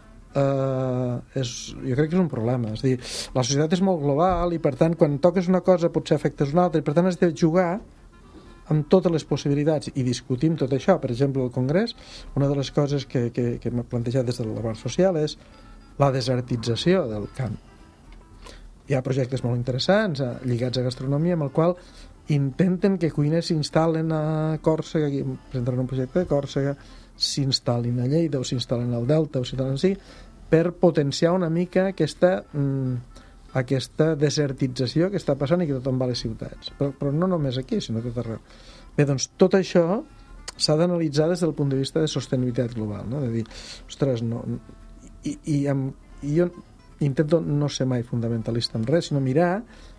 Uh, és, jo crec que és un problema. És a dir, la societat és molt global i per tant quan toques una cosa potser afectes una altra i per tant has de jugar amb totes les possibilitats i discutim tot això. Per exemple, al Congrés, una de les coses que, que, que m'he plantejat des del laboral social és la desertització del camp. Hi ha projectes molt interessants eh, lligats a gastronomia amb el qual intenten que cuiners s'instal·len a Còrsega, aquí presentaran un projecte de Còrsega, s'instal·lin a Lleida o s'instal·len al Delta o s'instal·len així, per potenciar una mica aquesta, mm, aquesta desertització que està passant i que tothom va a les ciutats. Però, però no només aquí, sinó tot arreu. Bé, doncs tot això s'ha d'analitzar des del punt de vista de sostenibilitat global, no? De dir, ostres, no... I, i, amb, i jo intento no ser mai fundamentalista en res, sinó mirar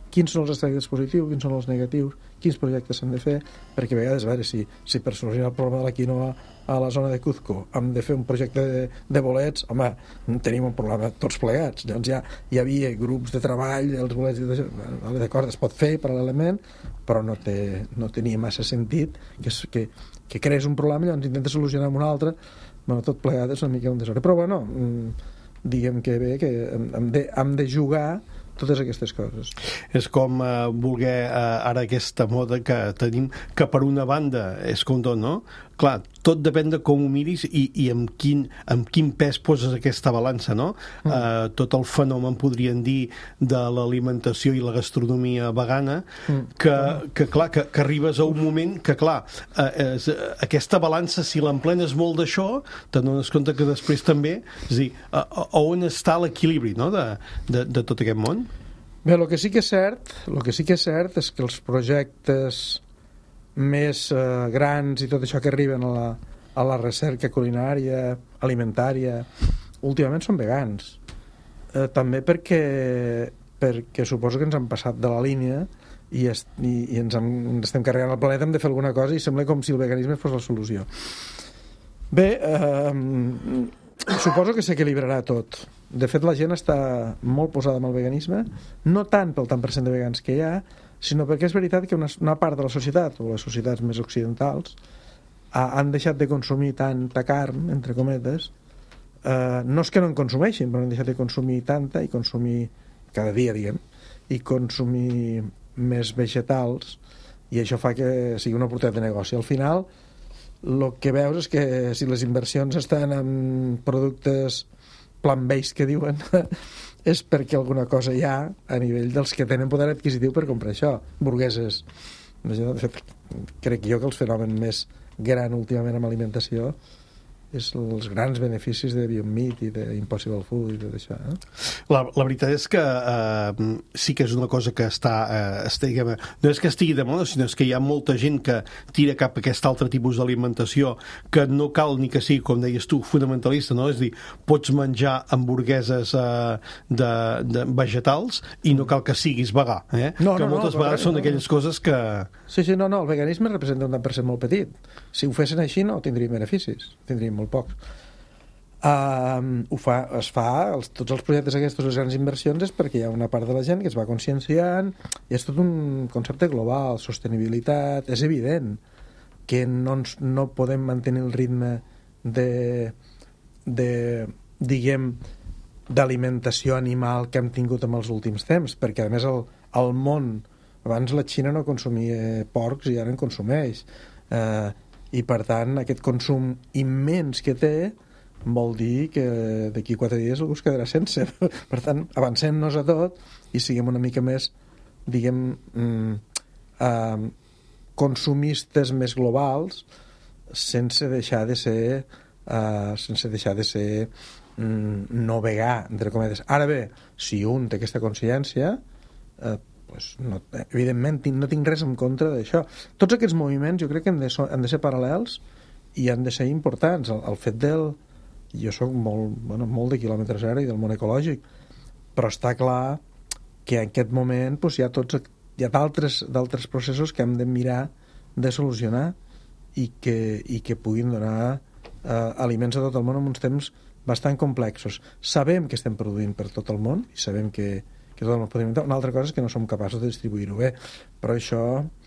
quins són els aspectes positius, quins són els negatius, quins projectes s'han de fer, perquè a vegades, a veure, si, si per solucionar el problema de la quinoa a la zona de Cuzco hem de fer un projecte de, de bolets, home, tenim un problema tots plegats. Llavors ja hi havia grups de treball, els bolets, d'acord, es pot fer paral·lelament, però no, té, no tenia massa sentit que, que, que crees un problema i llavors intentes solucionar amb un altre. Bueno, tot plegat és una mica un desordre. Però, bueno, diguem que bé, que hem de, hem de jugar totes aquestes coses. És com eh, voler eh, ara aquesta moda que tenim, que per una banda és com tot, no? Clar, tot depèn de com ho miris i, i amb, quin, amb quin pes poses aquesta balança, no? Mm. Eh, tot el fenomen, podrien dir, de l'alimentació i la gastronomia vegana, mm. que, que, clar, que, que arribes a un moment que, clar, eh, és, aquesta balança, si l'emplenes molt d'això, t'adones compte que després també, és a dir, a, a on està l'equilibri, no?, de, de, de tot aquest món? Bé, el que sí que és cert, el que sí que és cert és que els projectes més eh, grans i tot això que arriben a la, a la recerca culinària, alimentària, últimament són vegans. Eh, també perquè, perquè suposo que ens han passat de la línia i, es, i, i ens, hem, ens estem carregant el planeta, hem de fer alguna cosa i sembla com si el veganisme fos la solució. Bé, eh, suposo que s'equilibrarà tot. De fet, la gent està molt posada amb el veganisme, no tant pel tant per cent de vegans que hi ha, sinó perquè és veritat que una, una part de la societat, o les societats més occidentals, ha, han deixat de consumir tanta carn, entre cometes. Eh, no és que no en consumeixin, però han deixat de consumir tanta i consumir cada dia, diguem, i consumir més vegetals, i això fa que sigui una oportunitat de negoci. Al final, el que veus és que si les inversions estan en productes plant-based, que diuen, és perquè alguna cosa hi ha a nivell dels que tenen poder adquisitiu per comprar això. Burgueses. De fet, crec jo que el fenomen més gran últimament amb alimentació és els grans beneficis de Beyond Meat i d'Impossible Food i tot això. Eh? La, la veritat és que eh, sí que és una cosa que està, eh, estigui, no és que estigui de moda, sinó és que hi ha molta gent que tira cap a aquest altre tipus d'alimentació, que no cal ni que sigui, com deies tu, fonamentalista, no? És a dir, pots menjar hamburgueses eh, de, de vegetals i no cal que siguis vegà, eh? No, que no, moltes no, vegades no, són no, aquelles coses que... Sí, sí, no, no, el veganisme representa un tant per cent molt petit. Si ho fessin així no tindríem beneficis, tindríem molt pocs. Uh, ho fa, es fa, els, tots els projectes aquests, les grans inversions, és perquè hi ha una part de la gent que es va conscienciant i és tot un concepte global, sostenibilitat. És evident que no, ens, no podem mantenir el ritme de, de diguem, d'alimentació animal que hem tingut en els últims temps, perquè a més el, el món, abans la Xina no consumia porcs i ara en consumeix. Eh, i per tant aquest consum immens que té vol dir que d'aquí quatre dies algú es quedarà sense. Per tant, avancem-nos a tot i siguem una mica més, diguem, mm, eh, consumistes més globals sense deixar de ser eh, sense deixar de ser mm, no vegà, entre cometes. Ara bé, si un té aquesta consciència, eh, pues no, evidentment no tinc res en contra d'això. Tots aquests moviments jo crec que han de, han de ser paral·lels i han de ser importants. El, el fet del... Jo soc molt, bueno, molt de quilòmetre zero i del món ecològic, però està clar que en aquest moment pues, hi ha, tots, hi ha d'altres d'altres processos que hem de mirar de solucionar i que, i que puguin donar eh, aliments a tot el món en uns temps bastant complexos. Sabem que estem produint per tot el món i sabem que que tot el podem inventar. Una altra cosa és que no som capaços de distribuir-ho bé, però això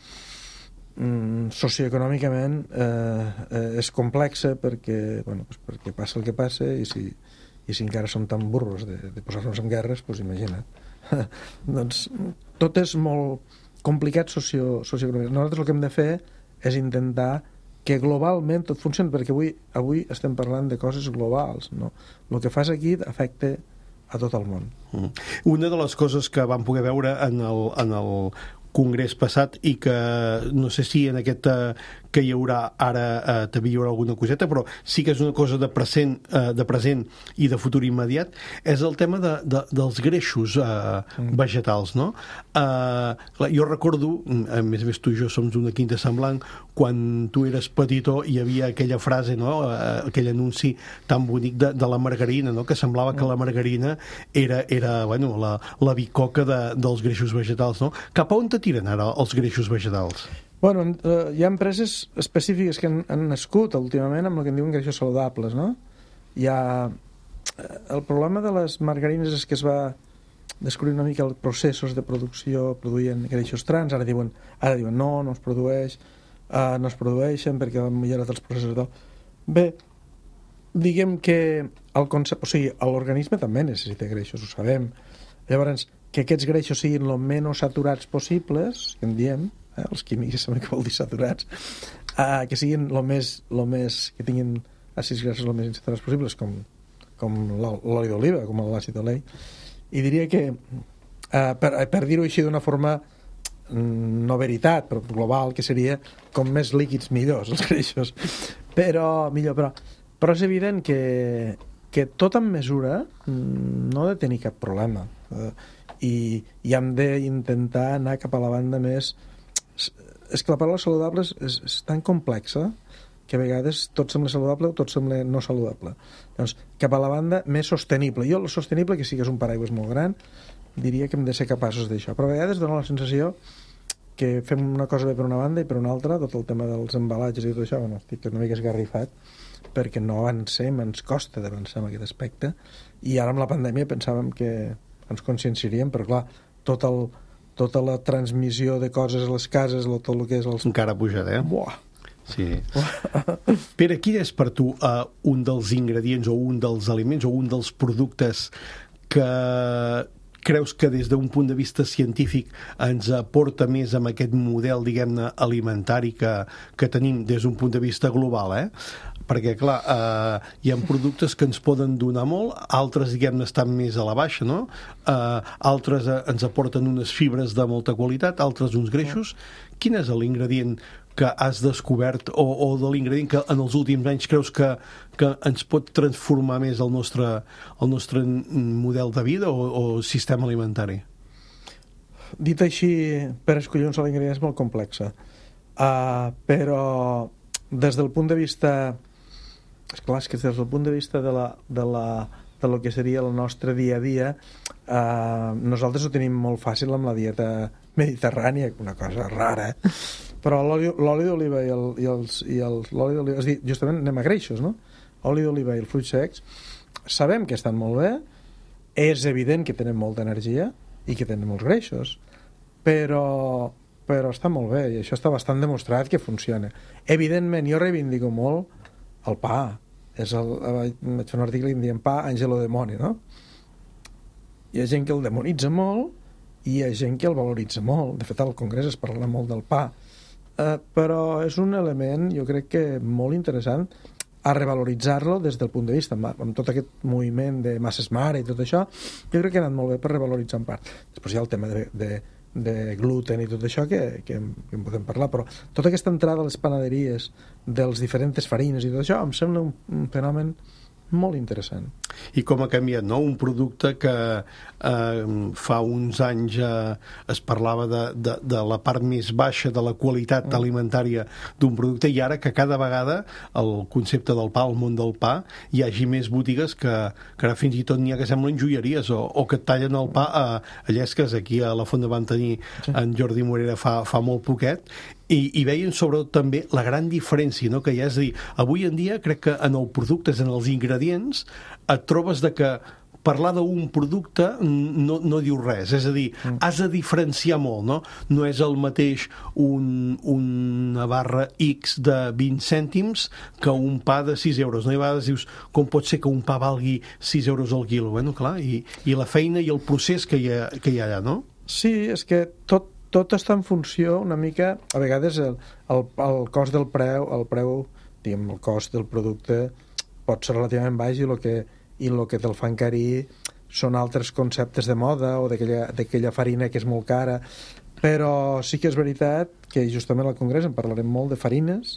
mm, socioeconòmicament eh, eh, és complexa perquè, bueno, pues perquè passa el que passa i si, i si encara som tan burros de, de posar-nos en guerres, doncs imagina't. Doncs tot és molt complicat socio, socioeconòmicament. Nosaltres el que hem de fer és intentar que globalment tot funcioni, perquè avui, avui estem parlant de coses globals, no? El que fas aquí afecta a tot el món. Una de les coses que vam poder veure en el, en el congrés passat i que no sé si en aquest eh, que hi haurà ara eh, també hi haurà alguna coseta, però sí que és una cosa de present, eh, de present i de futur immediat, és el tema de, de, dels greixos eh, mm. vegetals, no? Eh, clar, jo recordo, a més a més tu i jo som d'una quinta semblant, quan tu eres petitó hi havia aquella frase, no? eh, aquell anunci tan bonic de, de la margarina, no? Que semblava que la margarina era, era bueno, la, la bicoca de, dels greixos vegetals, no? Cap a on te tiren ara els greixos vegetals? Bueno, eh, hi ha empreses específiques que han, han nascut últimament amb el que en diuen greixos saludables, no? Hi ha... El problema de les margarines és que es va descobrir una mica els processos de producció, produïen greixos trans, ara diuen, ara diuen no, no es produeix, uh, no es produeixen perquè han millorat els processos de... Bé, diguem que el concepte, o sigui, l'organisme també necessita greixos, ho sabem. Llavors, que aquests greixos siguin el menys saturats possibles, que en diem, eh, els químics ja saben què vol dir saturats, eh, que siguin el més, lo més, que tinguin àcids grassos el més insaturats possibles, com, com l'oli d'oliva, com l'àcid d'olei. I diria que, eh, per, per dir-ho així d'una forma no veritat, però global, que seria com més líquids millors, els greixos. Però, millor, però, però és evident que, que tot en mesura no ha de tenir cap problema. Eh, i, i hem d'intentar anar cap a la banda més... És que la paraula saludable és, és, és tan complexa que a vegades tot sembla saludable o tot sembla no saludable. Doncs cap a la banda més sostenible. Jo el sostenible, que sí que és un paraigües molt gran, diria que hem de ser capaços d'això. Però a vegades dona la sensació que fem una cosa bé per una banda i per una altra, tot el tema dels embalatges i tot això, bueno, estic una mica esgarrifat, perquè no avancem, ens costa d'avançar en aquest aspecte, i ara amb la pandèmia pensàvem que ens conscienciaríem, però clar, tot el, tota la transmissió de coses a les cases, tot el que és... Els... Encara ha pujat, eh? Buah! Sí. Pere, quin és per tu uh, un dels ingredients o un dels aliments o un dels productes que creus que des d'un punt de vista científic ens aporta més amb aquest model, diguem-ne, alimentari que, que tenim des d'un punt de vista global, eh? Perquè, clar, eh, hi ha productes que ens poden donar molt, altres, diguem-ne, estan més a la baixa, no? Eh, altres eh, ens aporten unes fibres de molta qualitat, altres uns greixos. Quin és l'ingredient que has descobert o, o de l'ingredient que en els últims anys creus que, que ens pot transformar més el nostre, el nostre model de vida o, o sistema alimentari? Dit així, per escollir un sol ingredient és molt complexa. Uh, però des del punt de vista... Esclar, és que des del punt de vista de la, de la, de lo que seria el nostre dia a dia, eh, nosaltres ho tenim molt fàcil amb la dieta mediterrània, una cosa rara, eh? Però l'oli d'oliva i, el, i, els, i els, l'oli d'oliva, és a dir, justament anem a greixos, no? Oli d'oliva i els fruits secs, sabem que estan molt bé, és evident que tenen molta energia i que tenen molts greixos, però, però està molt bé, i això està bastant demostrat que funciona. Evidentment, jo reivindico molt el pa. És el, vaig fer un article que en diem pa, àngel o demoni, no? Hi ha gent que el demonitza molt i hi ha gent que el valoritza molt. De fet, al Congrés es parla molt del pa. Eh, però és un element, jo crec que molt interessant a revaloritzar-lo des del punt de vista, amb, amb tot aquest moviment de masses mare i tot això, jo crec que ha anat molt bé per revaloritzar en part. Després hi ha el tema de, de, de gluten i tot això que, que, en, que en podem parlar, però tota aquesta entrada a les panaderies dels diferents farines i tot això em sembla un, un fenomen molt interessant. I com ha canviat, no? Un producte que eh, fa uns anys eh, es parlava de, de, de la part més baixa de la qualitat mm. alimentària d'un producte, i ara que cada vegada el concepte del pa, el món del pa, hi hagi més botigues que, que ara fins i tot n'hi ha que semblen joieries o, o que et tallen el pa a, a llesques. Aquí a la Font de van tenir sí. en Jordi Morera fa, fa molt poquet, i, i veien sobretot també la gran diferència, no? Que hi ha, és a dir, avui en dia crec que en els productes, en els ingredients, et trobes de que parlar d'un producte no, no diu res, és a dir, mm. has de diferenciar molt, no? No és el mateix un, una barra X de vint cèntims que un pa de sis euros, no? I a vegades dius, com pot ser que un pa valgui sis euros al quilo? Bueno, clar, i, i la feina i el procés que hi ha, que hi ha allà, no? Sí, és que tot tot està en funció una mica, a vegades el, el, el cost del preu, el preu, diguem, el cost del producte pot ser relativament baix i el que, i el que te'l fa encarir són altres conceptes de moda o d'aquella farina que és molt cara. Però sí que és veritat que justament al Congrés en parlarem molt de farines,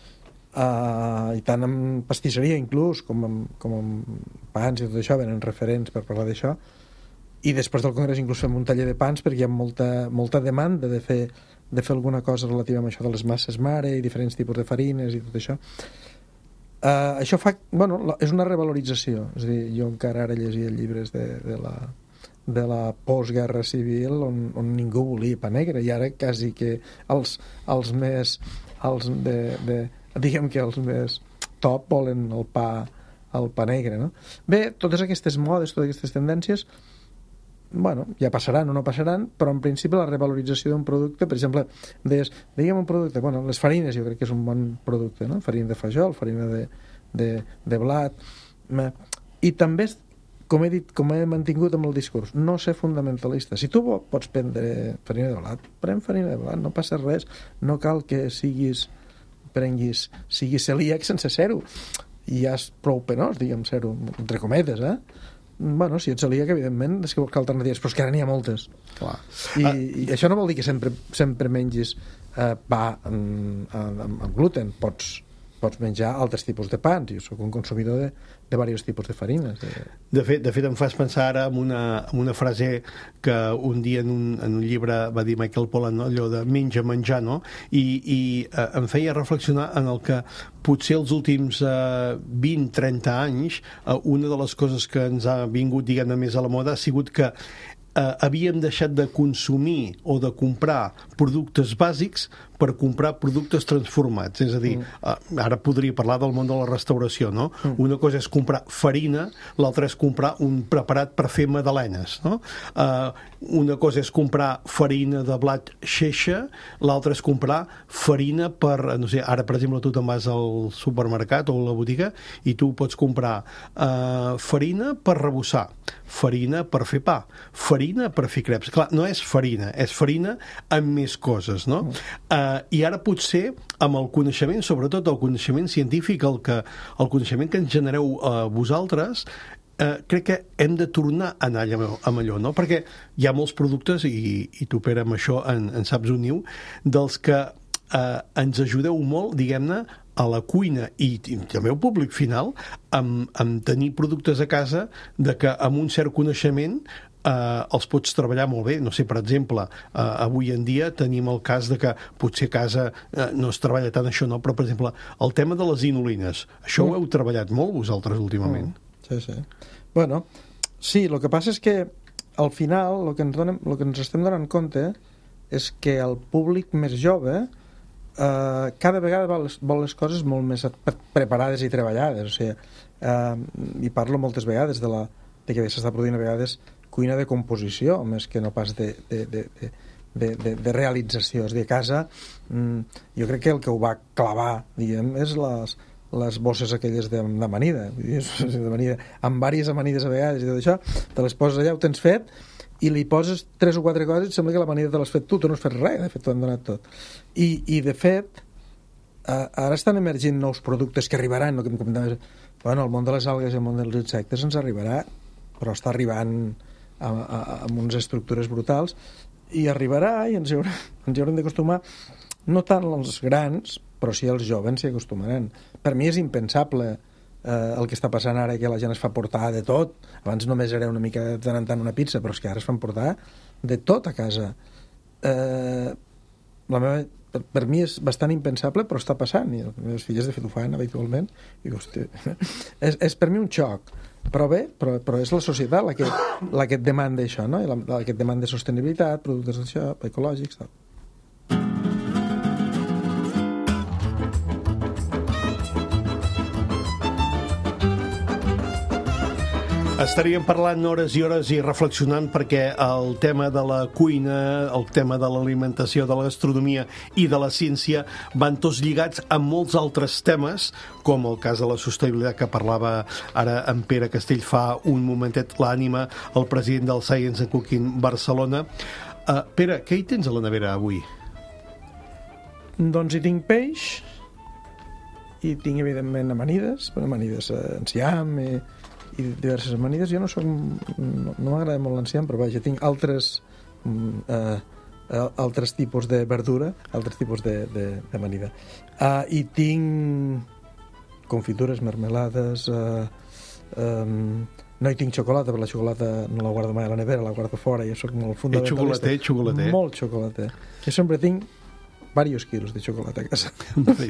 uh, i tant en pastisseria inclús, com en, com en pans i tot això, venen referents per parlar d'això, i després del Congrés inclús fem un taller de pans perquè hi ha molta, molta demanda de fer, de fer alguna cosa relativa amb això de les masses mare i diferents tipus de farines i tot això. Uh, això fa, bueno, és una revalorització. És a dir, jo encara ara llegia llibres de, de la de la postguerra civil on, on ningú volia pa negre, i ara quasi que els, els més els de, de, diguem que els més top volen el pa, el pa negre, no? Bé, totes aquestes modes, totes aquestes tendències, bueno, ja passaran o no passaran, però en principi la revalorització d'un producte, per exemple, deies, diguem un producte, bueno, les farines jo crec que és un bon producte, no? Farina de fajol, farina de, de, de blat, i també com he dit, com he mantingut amb el discurs, no ser fundamentalista. Si tu pots prendre farina de blat, pren farina de blat, no passa res, no cal que siguis, prenguis, siguis celíac sense ser-ho. I ja és prou penós, diguem, ser-ho, entre cometes, eh? Bueno, si ets celíac, evidentment, és que buscar alternatives, però és que ara n'hi ha moltes. Clar. I, ah. I això no vol dir que sempre, sempre mengis eh, pa amb, amb, amb gluten. Pots pots menjar altres tipus de pans. Jo soc un consumidor de, de diversos tipus de farines. De... De, fet, de fet, em fas pensar ara en una, en una frase que un dia en un, en un llibre va dir Michael Pollan, no? Allò de menja menjar, no? I, i eh, em feia reflexionar en el que potser els últims eh, vint a trenta anys eh, una de les coses que ens ha vingut, diguem-ne, més a la moda ha sigut que eh, havíem deixat de consumir o de comprar productes bàsics per comprar productes transformats. És a dir, mm. ara podria parlar del món de la restauració, no? Mm. Una cosa és comprar farina, l'altra és comprar un preparat per fer magdalenes, no? Uh, una cosa és comprar farina de blat xeixa, l'altra és comprar farina per, no sé, ara per exemple tu te'n vas al supermercat o a la botiga i tu pots comprar uh, farina per rebossar, farina per fer pa, farina per fer creps. Clar, no és farina, és farina amb més coses, no? Mm. Uh, i ara potser amb el coneixement, sobretot el coneixement científic, el, que, el coneixement que ens genereu uh, vosaltres, uh, crec que hem de tornar a anar amb allò, no? Perquè hi ha molts productes, i, i tu, Pere, amb això en, en saps un niu, dels que uh, ens ajudeu molt, diguem-ne, a la cuina i, i també al públic final, amb, amb tenir productes a casa de que amb un cert coneixement Uh, els pots treballar molt bé. No sé, per exemple, uh, avui en dia tenim el cas de que potser a casa uh, no es treballa tant això, no? Però, per exemple, el tema de les inulines, això mm. ho heu treballat molt vosaltres últimament? Mm. Sí, sí. Bueno, sí, el que passa és que al final el que ens, donem, el que ens estem donant compte és que el públic més jove uh, cada vegada vol les, vol les coses molt més preparades i treballades. O sigui, uh, i parlo moltes vegades de, la, de que s'està produint a vegades cuina de composició, més que no pas de, de, de, de, de, de, de realització. És a dir, a casa, mmm, jo crec que el que ho va clavar, diguem, és les, les bosses aquelles d'amanida, d'amanida, amb diverses amanides a vegades i tot això, te les poses allà, ho tens fet, i li poses tres o quatre coses i sembla que l'amanida te l'has fet tu, tu no has fet res, de fet t'ho han donat tot. I, i de fet, eh, ara estan emergint nous productes que arribaran, no, que em comentaves, bueno, el món de les algues i el món dels insectes ens arribarà, però està arribant amb unes estructures brutals, i arribarà i ens hi haurem, ens hi haurem d'acostumar, no tant els grans, però sí els joves s'hi acostumaran. Per mi és impensable eh, el que està passant ara, que la gent es fa portar de tot. Abans només era una mica de tant en tant una pizza, però és que ara es fan portar de tot a casa. Eh, la meva, per, per mi és bastant impensable, però està passant, i les meves filles de fet ho fan habitualment, i dic, hosti, és, és per mi un xoc. Però bé, però, però és la societat la que, la que et demanda això, no? I la, la que et demanda sostenibilitat, productes d'això, ecològics, tal. Estaríem parlant hores i hores i reflexionant perquè el tema de la cuina, el tema de l'alimentació, de la gastronomia i de la ciència van tots lligats amb molts altres temes, com el cas de la sostenibilitat que parlava ara en Pere Castell fa un momentet, l'ànima, el president del Science and Cooking Barcelona. Uh, Pere, què hi tens a la nevera avui? Doncs hi tinc peix, i tinc evidentment amanides, amanides enciam i... i diverses amanides. Jo no soc, no, no m'agrada molt l'enciam, però vaja, tinc altres eh, uh, altres tipus de verdura, altres tipus de, de, de amanida. Uh, I tinc confitures, mermelades, uh, um, no hi tinc xocolata, perquè la xocolata no la guardo mai a la nevera, la guardo fora, jo soc molt fundamentalista. I xocolater, xocolater. Molt xocolater. Jo sempre tinc varios quilos de xocolata a casa.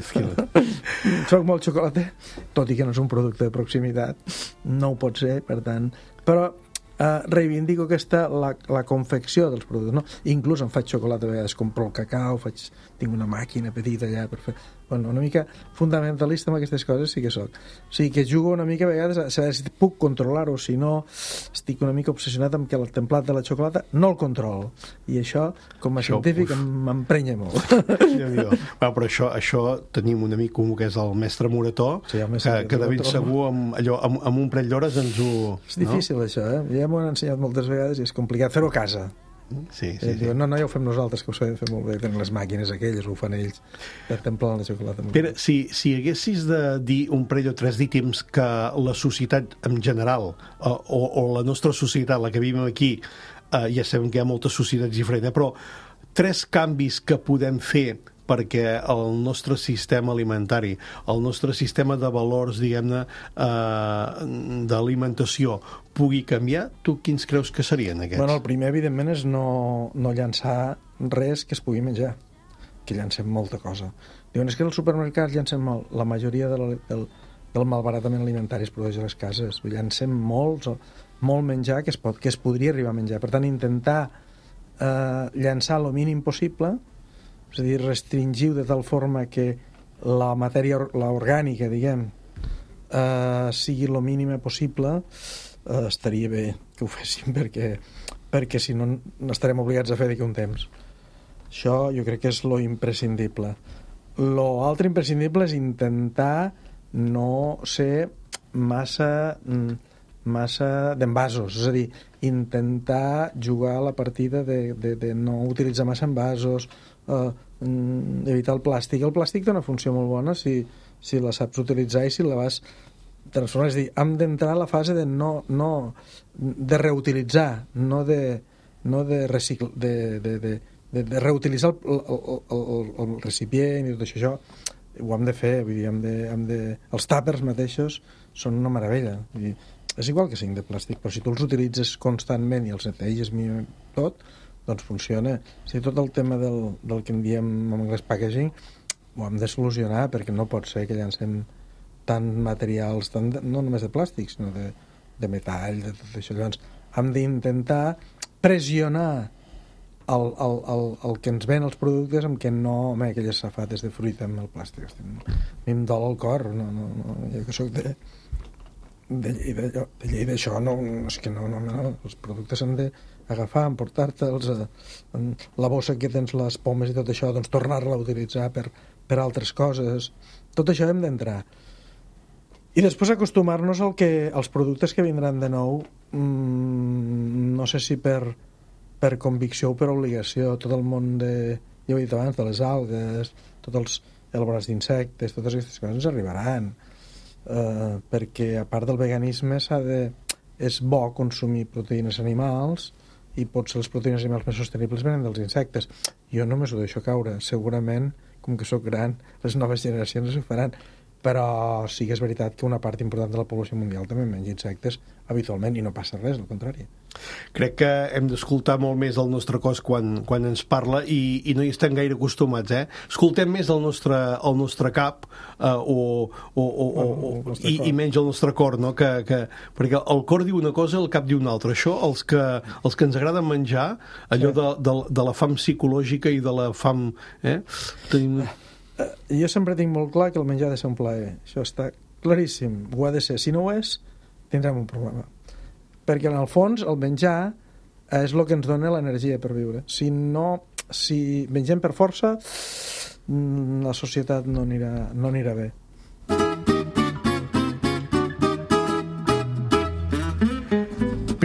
Soc molt xocolater, tot i que no és un producte de proximitat, no ho pot ser, per tant... Però Uh, reivindico aquesta, la, la confecció dels productes, no? Inclús em faig xocolata, a vegades compro el cacau, faig, tinc una màquina petita allà per fer... Bueno, una mica fundamentalista amb aquestes coses sí que soc. O sigui que jugo una mica a vegades a saber si puc controlar-ho, si no estic una mica obsessionat amb que el templat de la xocolata no el controlo. I això, com a això, científic, m'emprenya molt. bueno, però això, això tenim un amic comú que és el mestre Morató, sí, el mestre que, que de ben segur amb, allò, amb, amb un parell d'hores ens ho... És difícil, no? Això, eh? Ja m'ho han ensenyat moltes vegades i és complicat fer-ho a casa. Sí, sí, eh, sí. Diuen, no, no, ja ho fem nosaltres, que ho sabem fer molt bé, tenen les màquines aquelles, ho fan ells, per templar la xocolata. Pere, si, si haguessis de dir un parell o tres d'ítems que la societat en general, o, o, o la nostra societat, la que vivim aquí, eh, ja sabem que hi ha moltes societats diferents, però tres canvis que podem fer perquè el nostre sistema alimentari, el nostre sistema de valors, diguem-ne, eh, d'alimentació, pugui canviar, tu quins creus que serien aquests? Bueno, el primer, evidentment, és no, no llançar res que es pugui menjar, que llancem molta cosa. Diuen, és que als supermercats llancem molt. La majoria de la, del, del malbaratament alimentari es produeix a les cases. Llancem molts, molt menjar que es, pot, que es podria arribar a menjar. Per tant, intentar eh, llançar el mínim possible, és a dir, restringir de tal forma que la matèria, la orgànica, diguem, eh, sigui el mínima possible, eh, estaria bé que ho féssim, perquè, perquè si no estarem obligats a fer d'aquí un temps. Això jo crec que és lo imprescindible. Lo altre imprescindible és intentar no ser massa, massa d'envasos, és a dir, intentar jugar la partida de, de, de no utilitzar massa envasos, Uh, evitar el plàstic. El plàstic té una funció molt bona si, si la saps utilitzar i si la vas transformar. És a dir, hem d'entrar a la fase de no, no de reutilitzar, no de, no de, recicl, de, de, de, de, de reutilitzar el, el, el, el recipient i tot això. Ho hem de fer, vull dir, hem de, hem de... els tàpers mateixos són una meravella. Vull dir, és igual que siguin de plàstic, però si tu els utilitzes constantment i els neteges tot, doncs funciona. O sigui, tot el tema del, del que en diem en anglès packaging ho hem de solucionar, perquè no pot ser que llancem tant materials, tant de, no només de plàstic, sinó de, de metall, de tot això. Llavors, hem d'intentar pressionar el, el, el, el que ens ven els productes amb que no, home, aquelles safates de fruita amb el plàstic. Estem, em dol el cor, no, no, no, jo que soc de de llei de, de llei d'això, no, és que no, no, no, els productes s'han d'agafar, emportar-te'ls, eh, la bossa que tens les pomes i tot això, doncs tornar-la a utilitzar per, per altres coses. Tot això hem d'entrar. I després acostumar-nos al que, als productes que vindran de nou, mmm, no sé si per, per convicció o per obligació, tot el món de, ja ho he dit abans, de les algues, tots els elaborats d'insectes, totes aquestes coses ens arribaran. Uh, perquè a part del veganisme s'ha de... és bo consumir proteïnes animals i potser les proteïnes animals més sostenibles venen dels insectes. Jo no m'ho deixo caure, segurament, com que sóc gran, les noves generacions ho faran, però sí que és veritat que una part important de la població mundial també menja insectes habitualment i no passa res, al contrari. Crec que hem d'escoltar molt més el nostre cos quan, quan ens parla i, i no hi estem gaire acostumats, eh? Escoltem més el nostre, el nostre cap eh, o, o, o, o, o, i, i menys el nostre cor, no? Que, que, perquè el cor diu una cosa, el cap diu una altra. Això, els que, els que ens agrada menjar, allò sí. de, de, de la fam psicològica i de la fam... Eh? Tenim... Jo sempre tinc molt clar que el menjar ha de ser un plaer. Això està claríssim. Ho ha de ser. Si no ho és, tindrem un problema. Perquè, en el fons, el menjar és el que ens dona l'energia per viure. Si no... Si mengem per força, la societat no anirà, no anirà bé.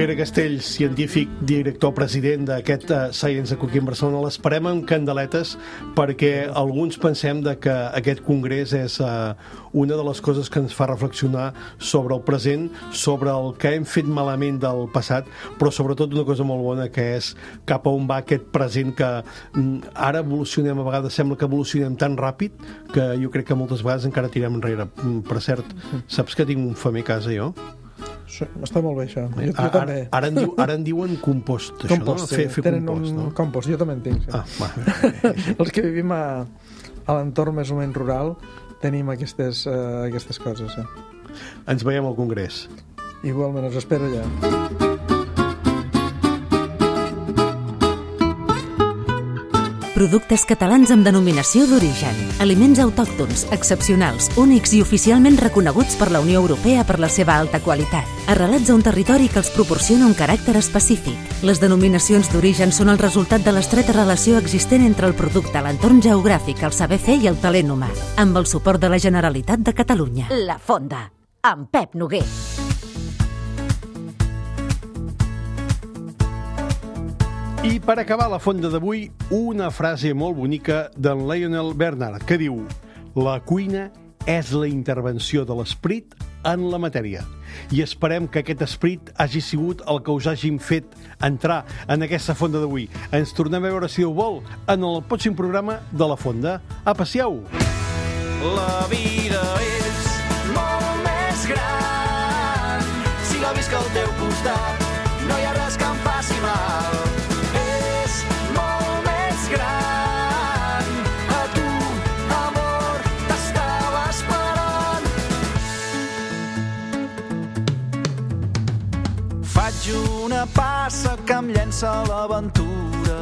Pere Castells, científic, director, president d'aquest uh, Science aquí en Barcelona. L'esperem amb candeletes perquè alguns pensem de que aquest congrés és uh, una de les coses que ens fa reflexionar sobre el present, sobre el que hem fet malament del passat, però sobretot una cosa molt bona que és cap a on va aquest present que um, ara evolucionem, a vegades sembla que evolucionem tan ràpid que jo crec que moltes vegades encara tirem enrere. Per cert, saps que tinc un femer a casa jo? Sí, està molt bé això, jo, jo ara, també. Ara en, diu, ara en diuen compost, això, compost, no? Fer, fer tenen compost, un no? compost, jo també en tinc, sí. Ah, va, bé, bé, bé. Els que vivim a, a l'entorn més o menys rural tenim aquestes, uh, aquestes coses, sí. Ens veiem al congrés. Igualment, us espero ja. Productes catalans amb denominació d'origen. Aliments autòctons, excepcionals, únics i oficialment reconeguts per la Unió Europea per la seva alta qualitat. Arrelats a un territori que els proporciona un caràcter específic. Les denominacions d'origen són el resultat de l'estreta relació existent entre el producte, l'entorn geogràfic, el saber fer i el talent humà. Amb el suport de la Generalitat de Catalunya. La Fonda, amb Pep Noguer. I per acabar la fonda d'avui, una frase molt bonica d'en Lionel Bernard, que diu: la cuina és la intervenció de l'esperit en la matèria. I esperem que aquest esperit hagi sigut el que us hagin fet entrar en aquesta fonda d'avui. Ens tornem a veure, si Déu vol, en el pròxim programa de la Fonda. Aprecieu! La vida és molt més gran si la visc al teu costat. No hi ha res que em faci mal. Faig una passa que em llença a l'aventura.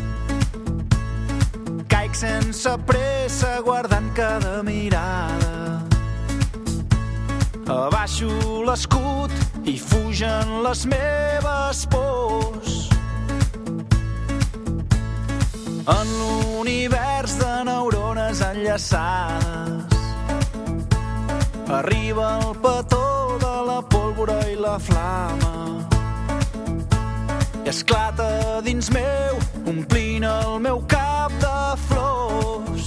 Caic sense pressa guardant cada mirada. Abaixo l'escut i fugen les meves pors. En l'univers de neurones enllaçades arriba el petó de la pólvora i la flama. I esclata dins meu, omplint el meu cap de flors.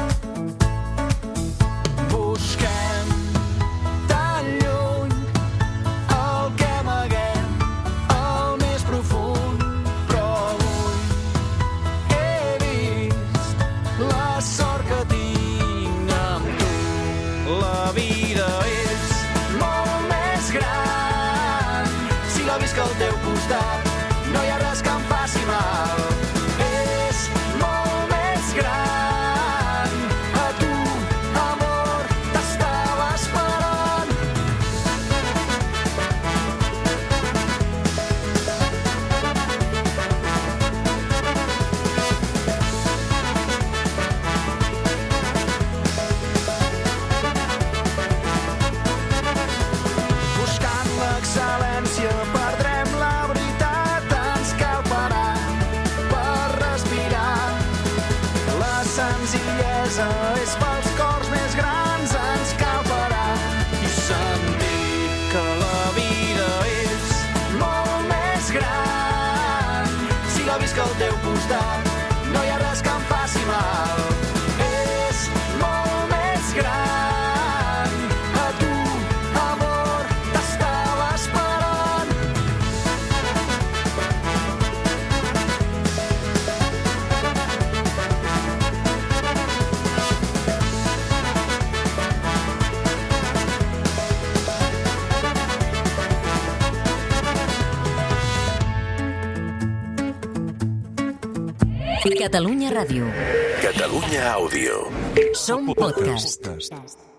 Busquem tan lluny el que amaguem al més profund, però avui he vist la sort que tinc amb tu. La vida és molt més gran si la visc al teu costat. No hi ha res que em faci mal. És molt més gran. A tu, amor, t'estava esperant. Buscant l'excel·lència perdrem la veritat. Senzillesa és pels cors més grans, ens cal parar i sentir que la vida és molt més gran. Si la visc al teu costat, no hi ha res que em faci mal. És molt més gran. A tu, amor, t'estava esperant. Catalunya Ràdio. Catalunya Àudio. Som podcast.